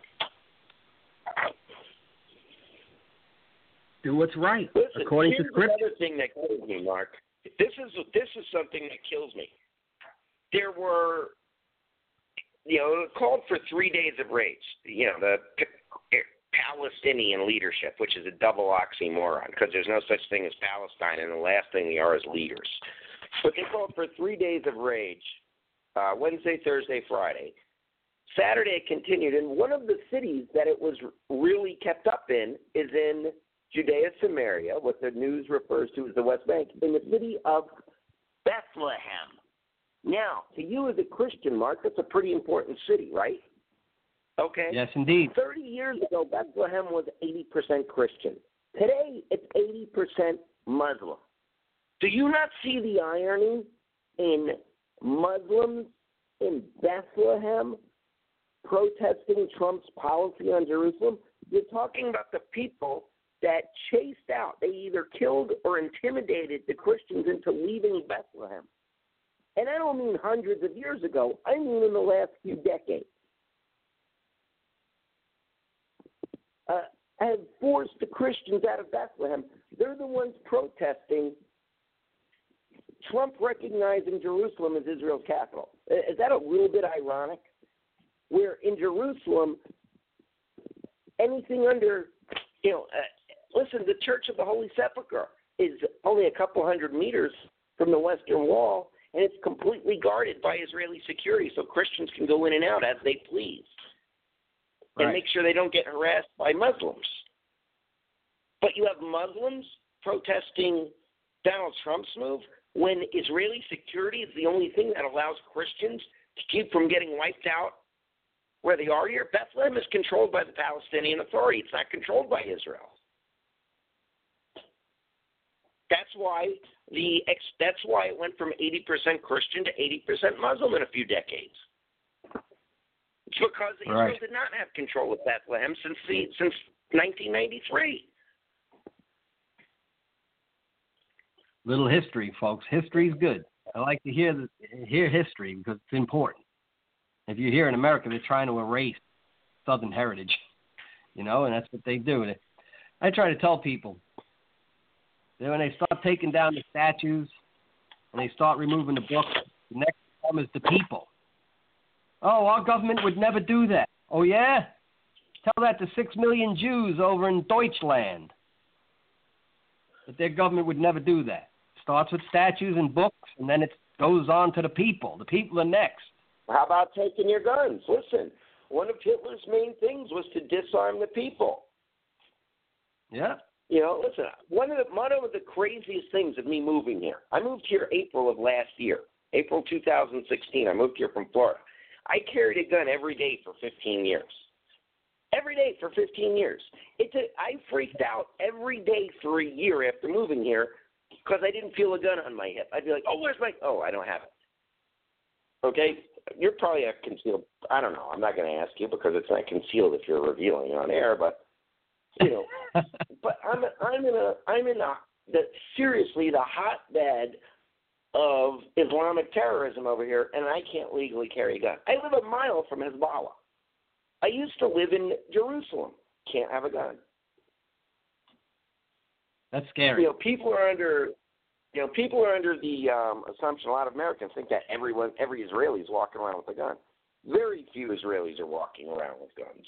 do what's right. Listen, according to Scripture. Here's another thing that kills me, Mark. This is something that kills me. There were, it called for 3 days of rage. The Palestinian leadership, which is a double oxymoron, because there's no such thing as Palestine, and the last thing they are is leaders. But they called for 3 days of rage, Wednesday, Thursday, Friday. Saturday it continued, and one of the cities that it was really kept up in is in Judea, Samaria, what the news refers to as the West Bank, in the city of Bethlehem. Now, to you as a Christian, Mark, that's a pretty important city, right? Okay. Yes, indeed. 30 years ago, Bethlehem was 80% Christian. Today, it's 80% Muslim. Do you not see the irony in Muslims in Bethlehem protesting Trump's policy on Jerusalem? You're talking about the people that chased out, they either killed or intimidated the Christians into leaving Bethlehem. And I don't mean hundreds of years ago. I mean in the last few decades. Have forced the Christians out of Bethlehem. They're the ones protesting Trump recognizing Jerusalem as Israel's capital. Is that a little bit ironic? Where in Jerusalem, anything under, listen, the Church of the Holy Sepulchre is only a couple hundred meters from the Western Wall, and it's completely guarded by Israeli security, so Christians can go in and out as they please. And make sure they don't get harassed by Muslims. But you have Muslims protesting Donald Trump's move when Israeli security is the only thing that allows Christians to keep from getting wiped out where they are here. Bethlehem is controlled by the Palestinian Authority. It's not controlled by Israel. That's why it went from 80% Christian to 80% Muslim in a few decades. It's because Israel did not have control of Bethlehem since 1993. Little history, folks. History's good. I like to hear history because it's important. If you're here in America, they're trying to erase Southern heritage, and that's what they do. I try to tell people that when they start taking down the statues and they start removing the books, the next problem is the people. Oh, our government would never do that. Oh, yeah? Tell that to 6 million Jews over in Deutschland. But their government would never do that. Starts with statues and books, and then it goes on to the people. The people are next. How about taking your guns? Listen, one of Hitler's main things was to disarm the people. Yeah. Listen, one of the craziest things of me moving here, I moved here April of last year, April 2016. I moved here from Florida. I carried a gun every day for 15 years. Every day for 15 years. I freaked out every day for a year after moving here because I didn't feel a gun on my hip. I'd be like, oh, where's my – oh, I don't have it. Okay, you're probably a concealed. I don't know. I'm not going to ask you because it's not concealed if you're revealing on air. But but I'm in seriously the hotbed of Islamic terrorism over here, and I can't legally carry a gun. I live a mile from Hezbollah. I used to live in Jerusalem. Can't have a gun. That's scary. People are under the assumption. A lot of Americans think that every Israeli is walking around with a gun. Very few Israelis are walking around with guns.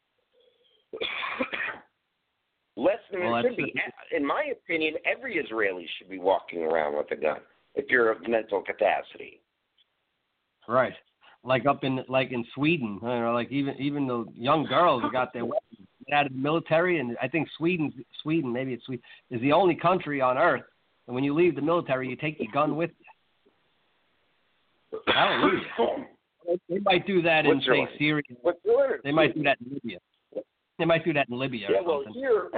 Less than it should be. In my opinion, every Israeli should be walking around with a gun if you're of mental capacity. Right. Like in Sweden, like even the young girls who got their weapons out of the military, and I think Sweden, maybe it's Sweden, is the only country on earth. And when you leave the military, you take your gun with you. Hallelujah. They might do that in say Syria. They might do that in Libya. They might do that in Libya. Yeah, well, here,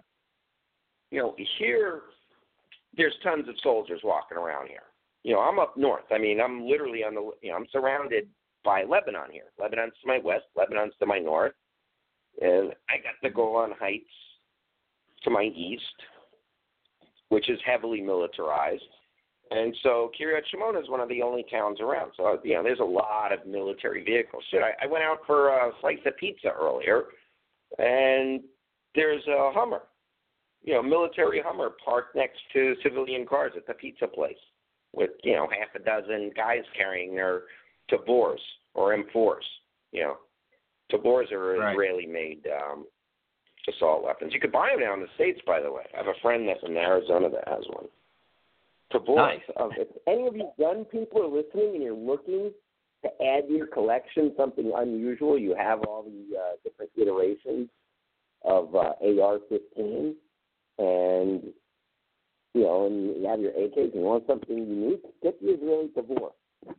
there's tons of soldiers walking around here. I'm up north. I mean, I'm literally I'm surrounded by Lebanon here. Lebanon's to my west, Lebanon's to my north, and I got the Golan Heights to my east, which is heavily militarized. And so Kiryat Shimon is one of the only towns around. So, there's a lot of military vehicles. I went out for a slice of pizza earlier, and there's a Hummer, military Hummer parked next to civilian cars at the pizza place with, half a dozen guys carrying their Tabors or M4s. Tabors are Israeli-made assault weapons. You could buy them now in the States, by the way. I have a friend that's in Arizona that has one. Tabor. Nice. If any of you gun people are listening and you're looking to add to your collection something unusual, you have all the different iterations of AR-15, and you have your AKs and you want something unique, get the Israeli Tabor.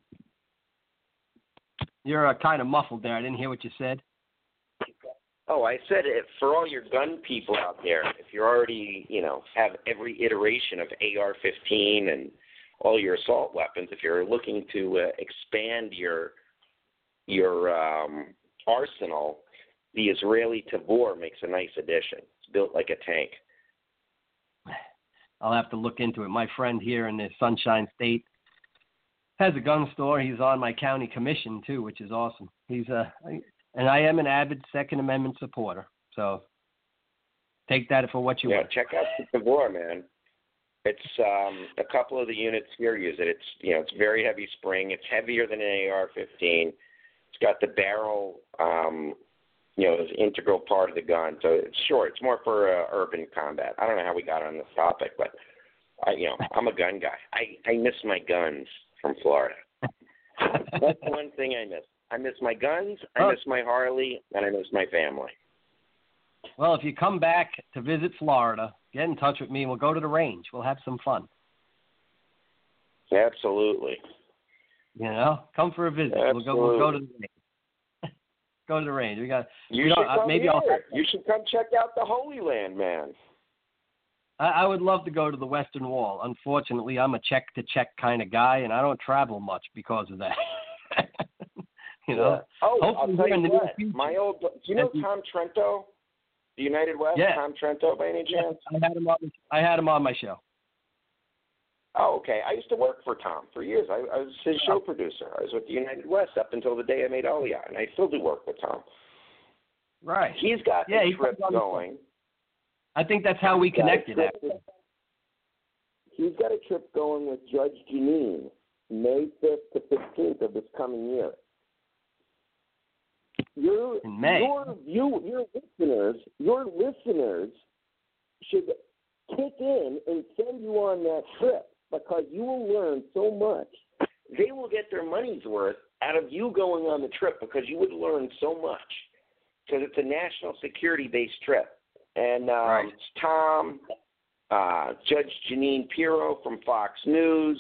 You're kind of muffled there. I didn't hear what you said. Oh, I said it for all your gun people out there. If you're already, have every iteration of AR-15 and all your assault weapons, if you're looking to expand your arsenal, the Israeli Tabor makes a nice addition. It's built like a tank. I'll have to look into it. My friend here in the Sunshine State has a gun store. He's on my county commission too, which is awesome. And I am an avid Second Amendment supporter. So take that for what you want. Yeah, check out the Tabor, man. It's a couple of the units here use it. It's it's very heavy spring. It's heavier than an AR-15. It's got the barrel, as an integral part of the gun. So it's short. It's more for urban combat. I don't know how we got on this topic, but I'm a gun guy. I miss my guns from Florida. That's one thing I miss. I miss my guns, I miss my Harley, and I miss my family. Well, if you come back to visit Florida, get in touch with me and we'll go to the range. We'll have some fun. Absolutely. Come for a visit. Absolutely. We'll go to the range. Go to the range. You should come check out the Holy Land, man. I would love to go to the Western Wall. Unfortunately, I'm a check-to-check kind of guy, and I don't travel much because of that. Yeah. Oh, I'll tell you what. Do you know Tom Trento, the United West? Yeah. Tom Trento, by any chance? I had him on my show. Oh, okay. I used to work for Tom for years. I was his show producer. I was with the United West up until the day I made Aliyah, and I still do work with Tom. Right. He's got a trip going. I think that's how we connected. He's got a trip going with Judge Jeanine, May 5th to 15th of this coming year. Your listeners should kick in and send you on that trip because you will learn so much. They will get their money's worth out of you going on the trip because you would learn so much because it's a national security-based trip. And It's Tom, Judge Jeanine Pirro from Fox News,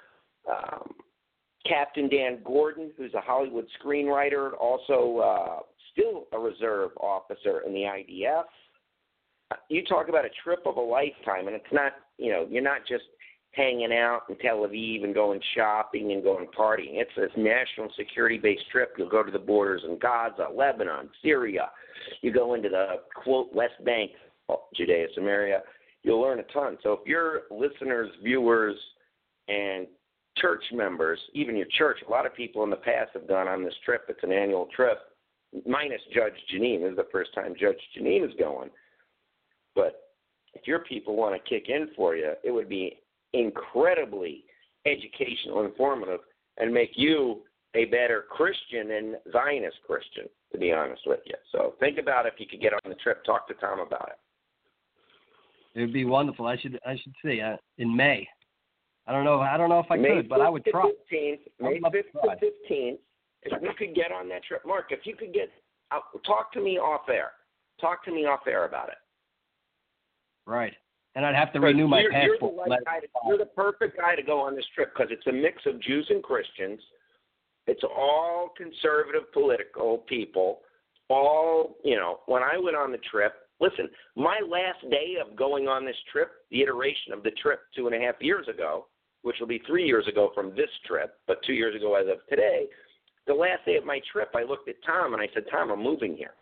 Captain Dan Gordon, who's a Hollywood screenwriter, also still a reserve officer in the IDF. You talk about a trip of a lifetime, and it's not, you're not just hanging out in Tel Aviv and going shopping and going partying. It's a national security-based trip. You'll go to the borders in Gaza, Lebanon, Syria. You go into the, quote, West Bank, Judea, Samaria. You'll learn a ton. So if your listeners, viewers, and church members, even your church, a lot of people in the past have gone on this trip. It's an annual trip, minus Judge Janine. This is the first time Judge Janine is going. But if your people want to kick in for you, it would be incredibly educational, informative, and make you a better Christian and Zionist Christian, to be honest with you. So think about if you could get on the trip. Talk to Tom about it. It would be wonderful. I should see in May. I don't know if I could, but I would try. May 5th to 15th. If we could get on that trip, Mark. If you could get, talk to me off air. Talk to me off air about it. Right. And I'd have to renew my passport. You're the perfect guy to go on this trip because it's a mix of Jews and Christians. It's all conservative political people. All, when I went on the trip, listen, my last day of going on this trip, the iteration of the trip 2.5 years ago, which will be 3 years ago from this trip, but 2 years ago as of today, the last day of my trip, I looked at Tom and I said, Tom, I'm moving here.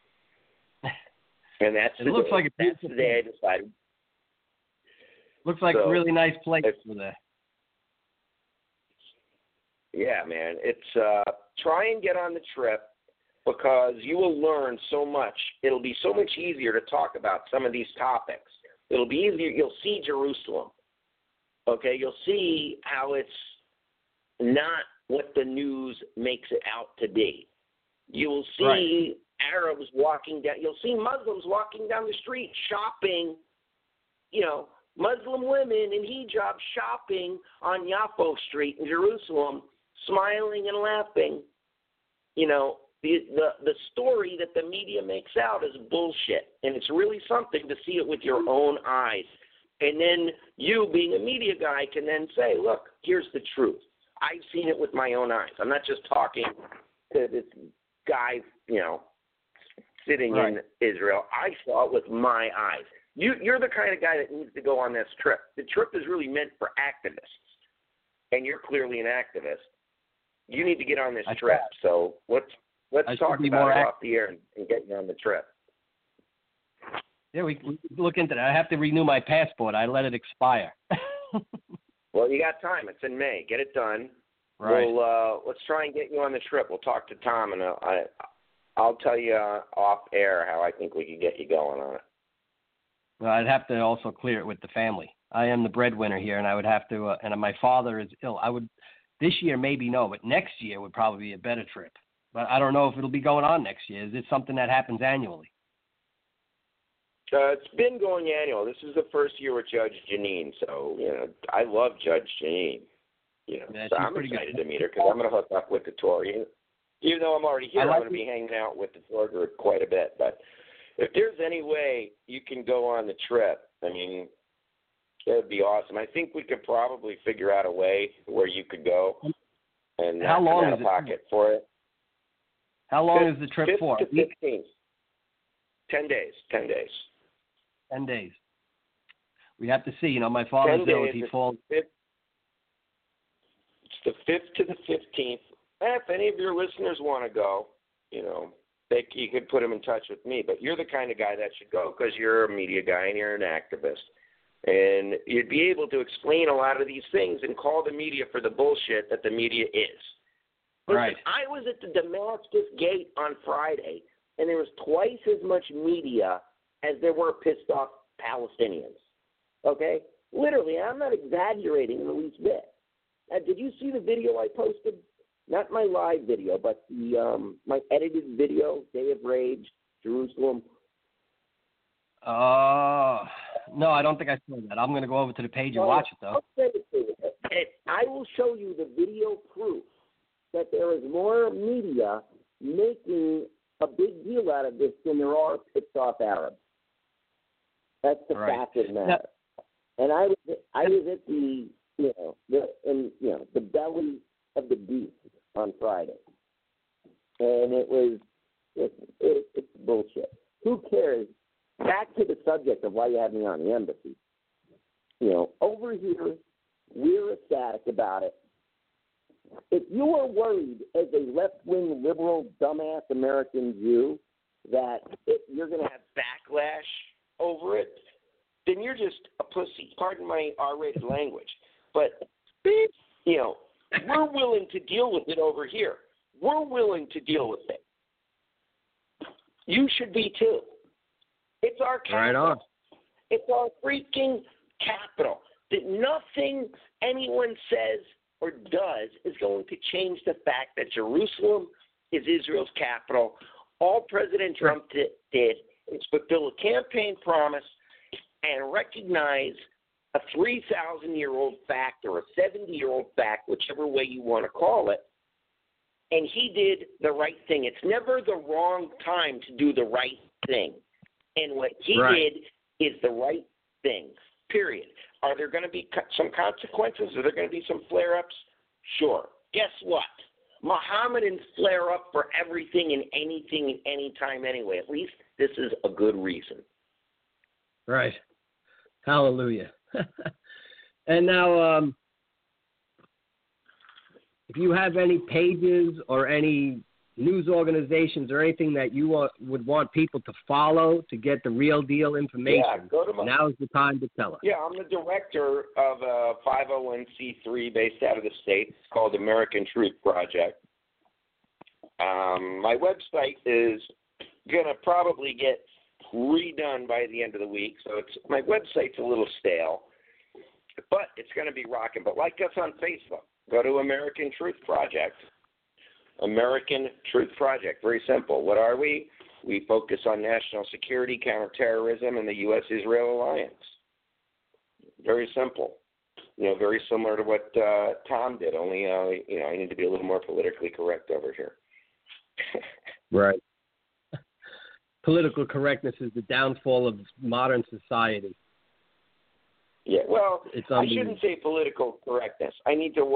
And that's the day I decided. Looks like a really nice place for there. Yeah, man. It's try and get on the trip because you will learn so much. It'll be so much easier to talk about some of these topics. It'll be easier. You'll see Jerusalem. Okay? You'll see how it's not what the news makes it out to be. You will see Arabs walking down. You'll see Muslims walking down the street shopping, Muslim women in hijab shopping on Yaffo Street in Jerusalem, smiling and laughing. The story that the media makes out is bullshit, and it's really something to see it with your own eyes. And then you, being a media guy, can then say, look, here's the truth. I've seen it with my own eyes. I'm not just talking to this guy, sitting in Israel. I saw it with my eyes. You're the kind of guy that needs to go on this trip. The trip is really meant for activists, and you're clearly an activist. You need to get on this trip. So let's talk about it off the air and get you on the trip. Yeah, we look into that. I have to renew my passport. I let it expire. Well, you got time. It's in May. Get it done. Right. Let's try and get you on the trip. We'll talk to Tom, and I'll tell you off air how I think we could get you going on it. Well, I'd have to also clear it with the family. I am the breadwinner here, and I would have to. And my father is ill. This year maybe no, but next year would probably be a better trip. But I don't know if it'll be going on next year. Is it something that happens annually? It's been going annual. This is the first year with Judge Janine, so I love Judge Janine. So I'm excited to meet her because I'm going to hook up with the tour. Even though I'm already here, I'm going to be hanging out with the tour group quite a bit. But if there's any way you can go on the trip, it would be awesome. I think we could probably figure out a way where you could go and how long is a pocket for it. How long is the trip for? 5th to 15th. 10 days. 10 days. 10 days. We have to see. My father's ill. He falls. It's the 5th to the 15th. If any of your listeners want to go, you could put them in touch with me. But you're the kind of guy that should go because you're a media guy and you're an activist. And you'd be able to explain a lot of these things and call the media for the bullshit that the media is. Listen, I was at the Damascus Gate on Friday, and there was twice as much media as there were pissed off Palestinians. Okay? Literally, I'm not exaggerating in the least bit. Did you see the video I posted? Not my live video, but the my edited video, Day of Rage, Jerusalem. No, I don't think I saw that. I'm going to go over to the page and watch it, though. I'll send it to you. And I will show you the video proof that there is more media making a big deal out of this than there are pissed off Arabs. That's the fact of the matter. And I was at the the belly of the beast on Friday, and it's bullshit. Who cares? Back to the subject of why you had me on the embassy. Over here we're ecstatic about it. If you are worried as a left-wing, liberal, dumbass American Jew that you're going to have backlash over it, then you're just a pussy. Pardon my R-rated language. But, you know, we're willing to deal with it over here. We're willing to deal with it. You should be too. It's our capital. Right on. It's our freaking capital. That nothing anyone says or does is going to change the fact that Jerusalem is Israel's capital. All President Trump did is fulfill a campaign promise and recognize a 3,000-year-old fact or a 70-year-old fact, whichever way you want to call it, and he did the right thing. It's never the wrong time to do the right thing. And what he did is the right thing, period. Are there going to be some consequences? Are there going to be some flare-ups? Sure. Guess what? Mohammedans flare up for everything and anything and any time anyway. At least this is a good reason. Right. Hallelujah. And now, if you have any pages or any news organizations or anything that you would want people to follow to get the real deal information, now's the time to tell us. Yeah, I'm the director of a 501c3 based out of the States. It's called American Truth Project. My website is going to probably get redone by the end of the week, so my website's a little stale, but it's going to be rocking. But like us on Facebook. Go to American Truth Project. American Truth Project. Very simple. What are we? We focus on national security, counterterrorism, and the U.S.-Israel alliance. Very simple. You know, very similar to what Tom did, only, you know, I need to be a little more politically correct over here. Right. Political correctness is the downfall of modern society. Yeah, well, I shouldn't say political correctness. I need to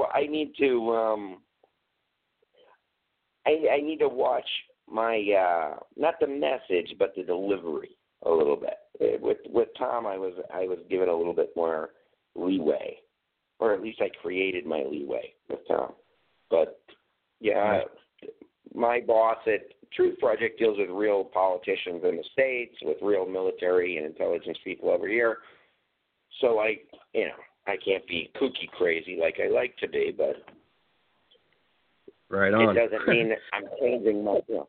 watch my not the message, but the delivery a little bit. With Tom, I was given a little bit more leeway, or at least I created my leeway with Tom. But yeah, my boss at Truth Project deals with real politicians in the States, with real military and intelligence people over here. So I can't be kooky crazy like I like to be, but right on. It doesn't mean I'm changing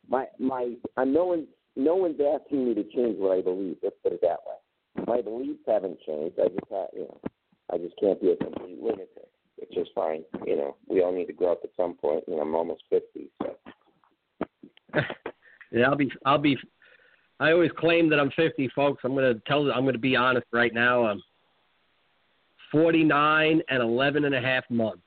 no one's asking me to change what I believe. Let's put it that way. My beliefs haven't changed. I just can't be a complete lunatic, which is fine. You know, we all need to grow up at some point, and I'm almost 50, so. Yeah, I always claim that I'm 50, folks. I'm going to be honest right now. I'm 49 and 11 and a half months.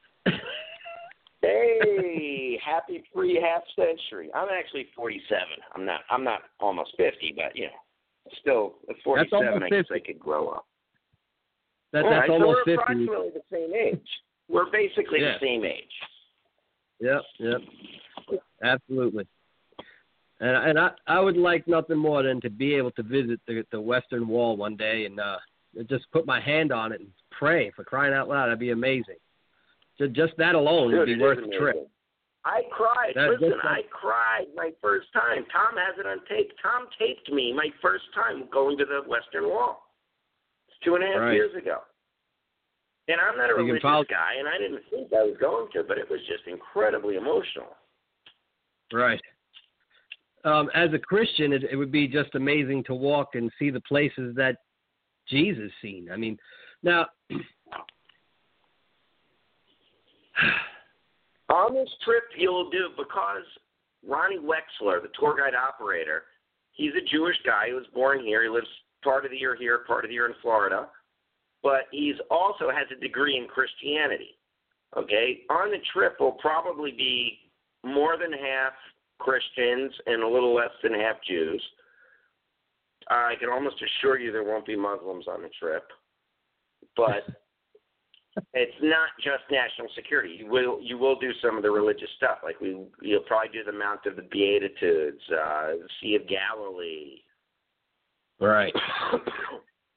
Hey, happy half century. I'm actually 47. I'm not almost 50, but you know, still at 47, I guess I could grow up. That's right, almost so we're 50. approximately the same age. We're basically the same age. Yep. Absolutely. And I would like nothing more than to be able to visit the Western Wall one day and just put my hand on it and pray, for crying out loud. That'd be amazing. Just that alone would be worth the trip. I cried. I cried my first time. Tom has it on tape. Tom taped me my first time going to the Western Wall. It's 2.5 years ago. And I'm not a religious guy, and I didn't think I was going to, but it was just incredibly emotional. Right. As a Christian, it would be just amazing to walk and see the places that Jesus seen. I mean, now on this trip you'll do, because Ronnie Wexler, the tour guide operator, he's a Jewish guy who was born here. He lives part of the year here, part of the year in Florida, but he's also has a degree in Christianity. Okay, on the trip will probably be more than half Christians and a little less than half Jews. I can almost assure you there won't be Muslims on the trip, but it's not just national security. You will do some of the religious stuff, like you'll probably do the Mount of the Beatitudes, the Sea of Galilee. Right.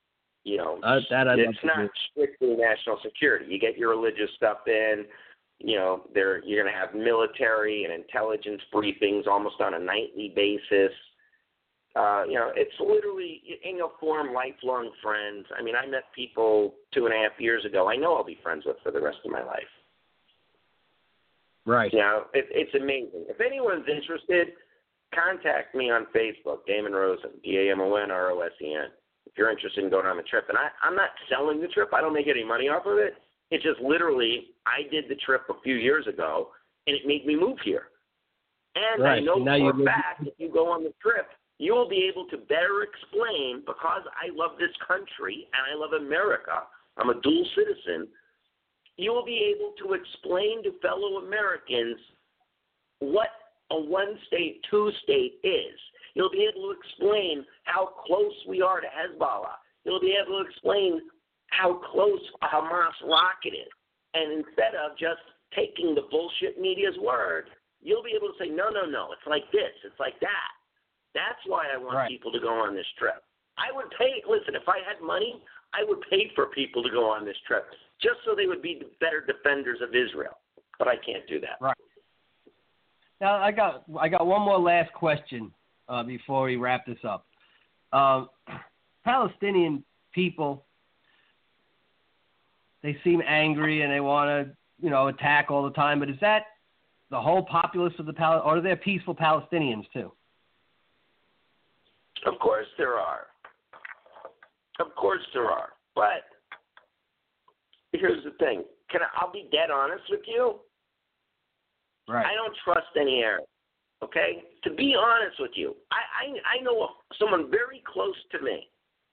You know, it's not strictly national security. You get your religious stuff in. You know, you're going to have military and intelligence briefings almost on a nightly basis. You know, it's literally, and you'll form lifelong friends. I mean, I met people 2.5 years ago I know I'll be friends with for the rest of my life. Right. You know, it's amazing. If anyone's interested, contact me on Facebook, Damon Rosen, DamonRosen. If you're interested in going on the trip. And I'm not selling the trip. I don't make any money off of it. It's just literally, I did the trip a few years ago, and it made me move here. And right. I know for a fact, if you go on the trip, you will be able to better explain, because I love this country and I love America, I'm a dual citizen, you will be able to explain to fellow Americans what a one-state, two-state is. You'll be able to explain how close we are to Hezbollah. You'll be able to explain how close a Hamas rocket is. And instead of just taking the bullshit media's word, you'll be able to say, no, it's like this, it's like that. That's why I want people to go on this trip. I would pay, listen, if I had money, I would pay for people to go on this trip just so they would be better defenders of Israel. But I can't do that. Right. Now, I got one more last question before we wrap this up. Palestinian people, they seem angry and they want to, attack all the time. But is that the whole populace of or are there peaceful Palestinians too? Of course there are. But here's the thing. I'll be dead honest with you. Right. I don't trust any Arab. Okay? To be honest with you, I know someone very close to me.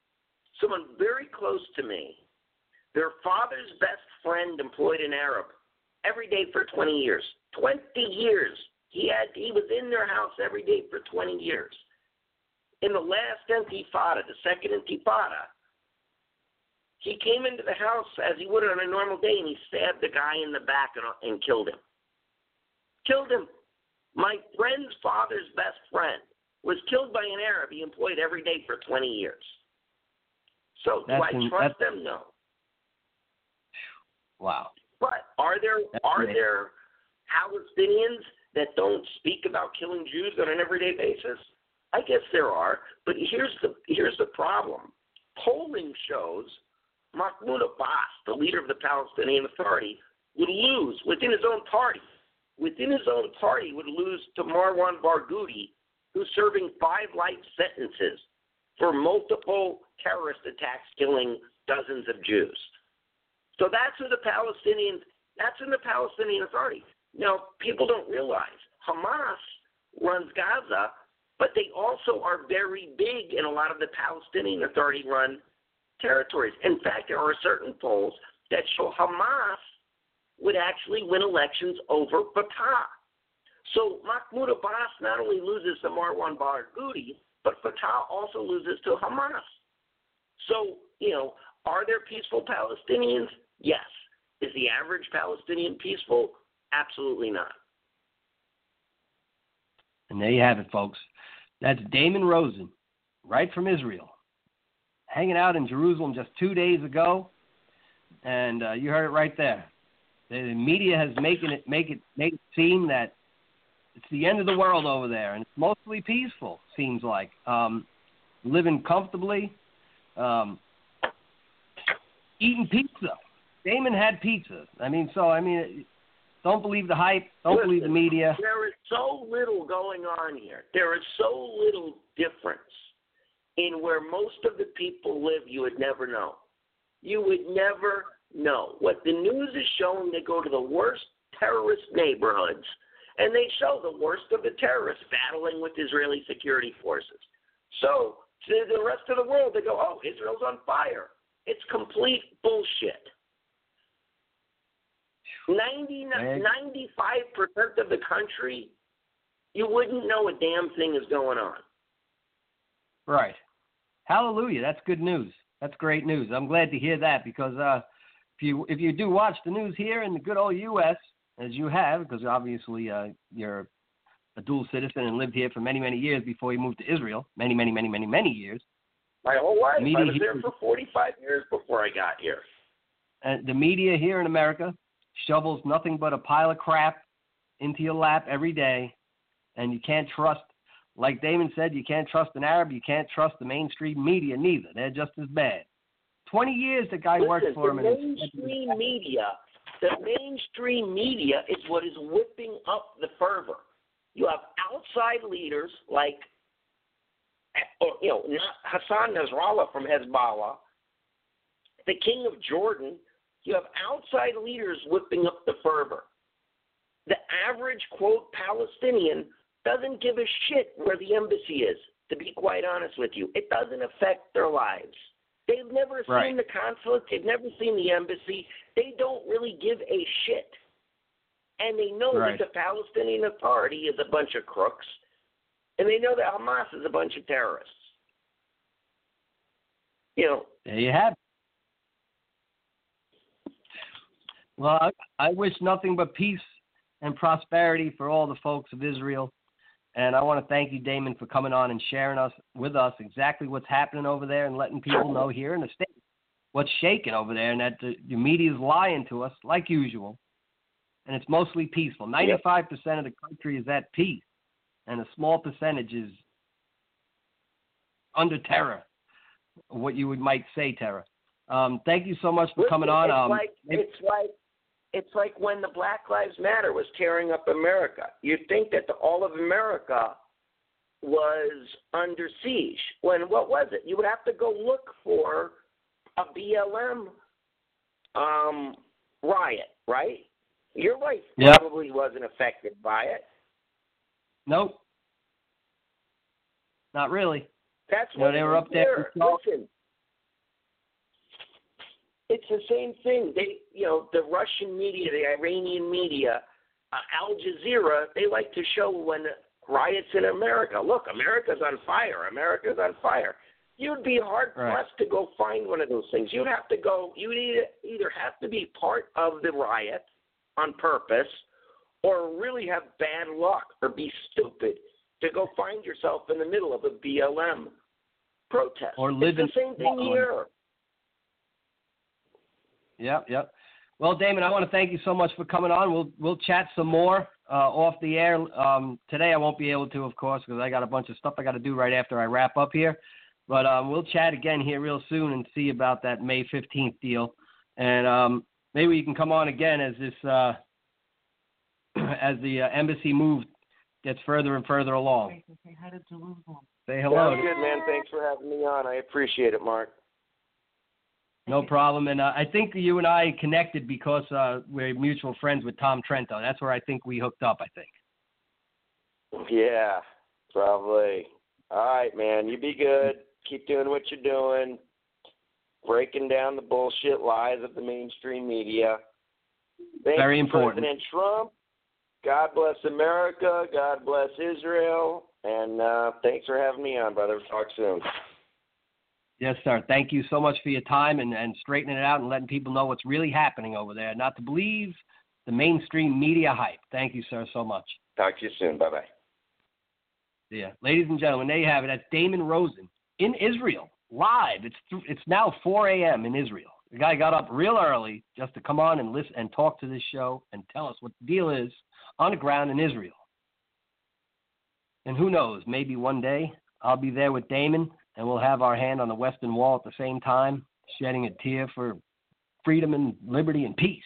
Their father's best friend employed an Arab every day for 20 years. 20 years. He was in their house every day for 20 years. In the last Intifada, the second Intifada, he came into the house as he would on a normal day, and he stabbed the guy in the back and killed him. My friend's father's best friend was killed by an Arab he employed every day for 20 years. So do I trust them? No. Wow. But are there Palestinians that don't speak about killing Jews on an everyday basis? I guess there are, but here's the problem. Polling shows Mahmoud Abbas, the leader of the Palestinian Authority, would lose within his own party. Would lose to Marwan Barghouti, who's serving 5 life sentences for multiple terrorist attacks killing dozens of Jews. So that's in the Palestinian Authority. Now, people don't realize Hamas runs Gaza, but they also are very big in a lot of the Palestinian Authority-run territories. In fact, there are certain polls that show Hamas would actually win elections over Fatah. So Mahmoud Abbas not only loses to Marwan Barghouti, but Fatah also loses to Hamas. So, are there peaceful Palestinians? Yes. Is the average Palestinian peaceful? Absolutely not. And there you have it, folks. That's Damon Rosen, right from Israel, hanging out in Jerusalem just 2 days ago, and you heard it right there. The media has make it seem that it's the end of the world over there, and it's mostly peaceful. Seems like living comfortably, eating pizza. Damon had pizza. Don't believe the hype. Don't believe the media. There is so little going on here. There is so little difference in where most of the people live. You would never know. You would never know. What the news is showing, they go to the worst terrorist neighborhoods, and they show the worst of the terrorists battling with Israeli security forces. So to the rest of the world, they go, oh, Israel's on fire. It's complete bullshit. 95% of the country, you wouldn't know a damn thing is going on. Right. Hallelujah. That's good news. That's great news. I'm glad to hear that because if you do watch the news here in the good old U.S., as you have, because obviously you're a dual citizen and lived here for many, many years before you moved to Israel, many, many, many, many, many years, My whole life. I Media was there for 45 years before I got here. And the media here in America shovels nothing but a pile of crap into your lap every day, and you can't trust, like Damon said, you can't trust an Arab, you can't trust the mainstream media neither. They're just as bad. 20 years the guy worked for him. The mainstream media is what is whipping up the fervor. You have outside leaders like, Hassan Nasrallah from Hezbollah, the king of Jordan. You have outside leaders whipping up the fervor. The average, quote, Palestinian doesn't give a shit where the embassy is, to be quite honest with you. It doesn't affect their lives. They've never seen the consulate. They've never seen the embassy. They don't really give a shit. And they know that the Palestinian Authority is a bunch of crooks. And they know that Hamas is a bunch of terrorists. There you have it. Well, I wish nothing but peace and prosperity for all the folks of Israel. And I want to thank you, Damon, for coming on and sharing with us exactly what's happening over there and letting people know here in the States what's shaking over there, and that the media is lying to us like usual. And it's mostly peaceful. 95% of the country is at peace, and a small percentage is under terror, what you might say terror. Thank you so much for coming on. It's like when the Black Lives Matter was tearing up America. You'd think that all of America was under siege. When, what was it? You would have to go look for a BLM riot, right? Your wife probably wasn't affected by it. Nope. Not really. That's what they were up there. Listen. It's the same thing. The Russian media, the Iranian media, Al Jazeera, they like to show when riots in America. Look, America's on fire. America's on fire. You'd be hard pressed to go find one of those things. You'd have to go. You'd either have to be part of the riot on purpose, or really have bad luck, or be stupid to go find yourself in the middle of a BLM protest. Or live it's the same thing here. Yep. Well, Damon, I want to thank you so much for coming on. We'll chat some more off the air. Today I won't be able to, of course, because I got a bunch of stuff I got to do right after I wrap up here. But we'll chat again here real soon and see about that May 15th deal. And maybe you can come on again as this as the embassy move gets further and further along. Say hi to Jerusalem. Say hello. Sounds good, man. Thanks for having me on. I appreciate it, Mark. No problem. And I think you and I connected because we're mutual friends with Tom Trento. That's where I think we hooked up, I think. Yeah, probably. All right, man. You be good. Keep doing what you're doing. Breaking down the bullshit lies of the mainstream media. Very important. President Trump. God bless America. God bless Israel. And thanks for having me on, brother. Talk soon. Yes, sir. Thank you so much for your time and straightening it out and letting people know what's really happening over there. Not to believe the mainstream media hype. Thank you, sir, so much. Talk to you soon. Bye-bye. Yeah. Ladies and gentlemen, there you have it. That's Damon Rosen in Israel, live. It's now 4 a.m. in Israel. The guy got up real early just to come on and listen and talk to this show and tell us what the deal is on the ground in Israel. And who knows, maybe one day I'll be there with Damon and we'll have our hand on the Western Wall at the same time, shedding a tear for freedom and liberty and peace.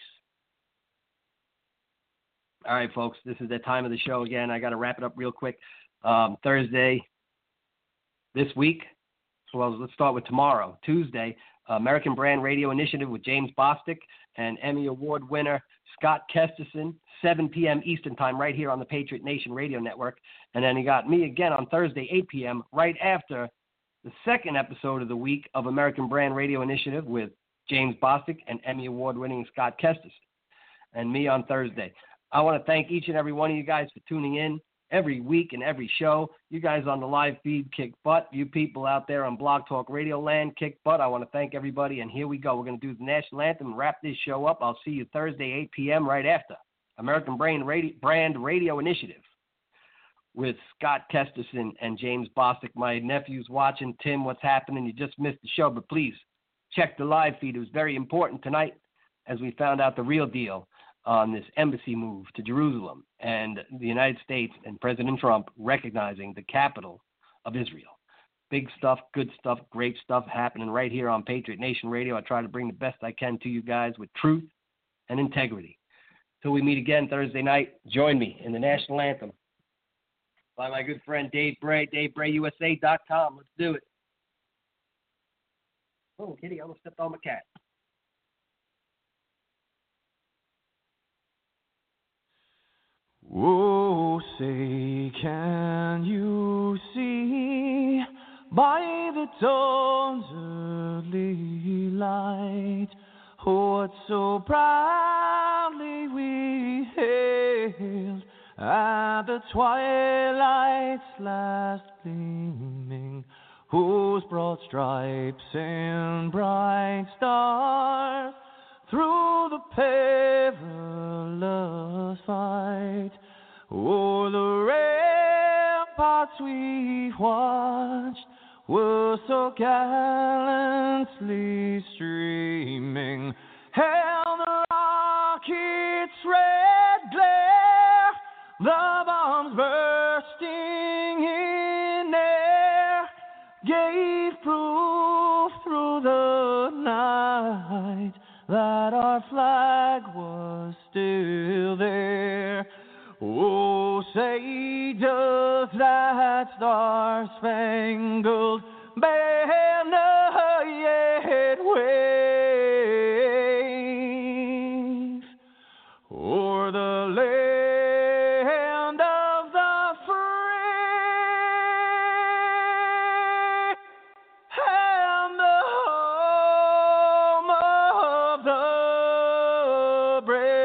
All right, folks, this is the time of the show again. I got to wrap it up real quick. Thursday this week, well, let's start with tomorrow, Tuesday, American Brand Radio Initiative with James Bostic and Emmy Award winner Scott Kesterson, 7 p.m. Eastern Time, right here on the Patriot Nation Radio Network. And then he got me again on Thursday, 8 p.m., right after the second episode of the week of American Brand Radio Initiative with James Bostic and Emmy Award-winning Scott Kesterson, and me on Thursday. I want to thank each and every one of you guys for tuning in every week and every show. You guys on the live feed kick butt. You people out there on Blog Talk Radio Land kick butt. I want to thank everybody, and here we go. We're going to do the national anthem and wrap this show up. I'll see you Thursday, 8 p.m. right after American Brand Radio Initiative with Scott Kesterson and James Bostic. My nephew's watching. Tim, what's happening? You just missed the show, but please check the live feed. It was very important tonight as we found out the real deal on this embassy move to Jerusalem and the United States and President Trump recognizing the capital of Israel. Big stuff, good stuff, great stuff happening right here on Patriot Nation Radio. I try to bring the best I can to you guys with truth and integrity. Till we meet again Thursday night, join me in the national anthem by my good friend Dave Bray, DaveBrayUSA.com. Let's do it. Oh, kitty, I almost stepped on my cat. Oh, say, can you see by the dawn's early light what so proudly we hailed at the twilight's last gleaming, whose broad stripes and bright stars through the perilous fight o'er the ramparts we watched were so gallantly streaming, held the rocket's red glare, the bombs bursting in air, gave proof through the night that our flag was still there. Oh, say, does that star-spangled banner yet wave o'er the land of the free and the home of the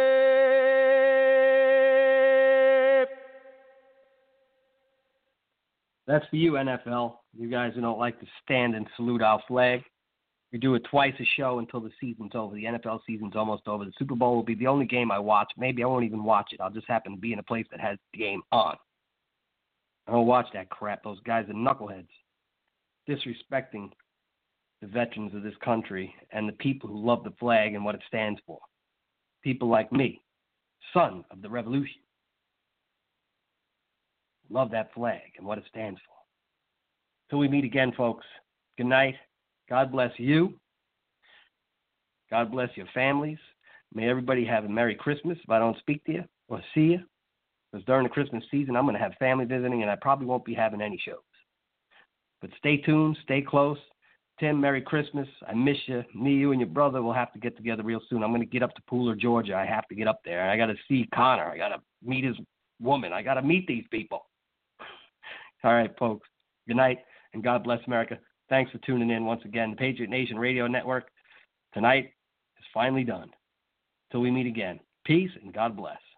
brave? That's for you, NFL. You guys who don't like to stand and salute our flag. We do it twice a show until the season's over. The NFL season's almost over. The Super Bowl will be the only game I watch. Maybe I won't even watch it. I'll just happen to be in a place that has the game on. I don't watch that crap. Those guys are knuckleheads, disrespecting the veterans of this country and the people who love the flag and what it stands for. People like me, son of the revolution. Love that flag and what it stands for. Till we meet again, folks, good night. God bless you. God bless your families. May everybody have a Merry Christmas if I don't speak to you or see you. Because during the Christmas season, I'm going to have family visiting, and I probably won't be having any shows. But stay tuned. Stay close. Tim, Merry Christmas. I miss you. Me, you, and your brother will have to get together real soon. I'm going to get up to Pooler, Georgia. I have to get up there. I got to see Connor. I got to meet his woman. I got to meet these people. All right, folks. Good night, and God bless America. Thanks for tuning in once again. The Patriot Nation Radio Network tonight is finally done. Till we meet again. Peace and God bless.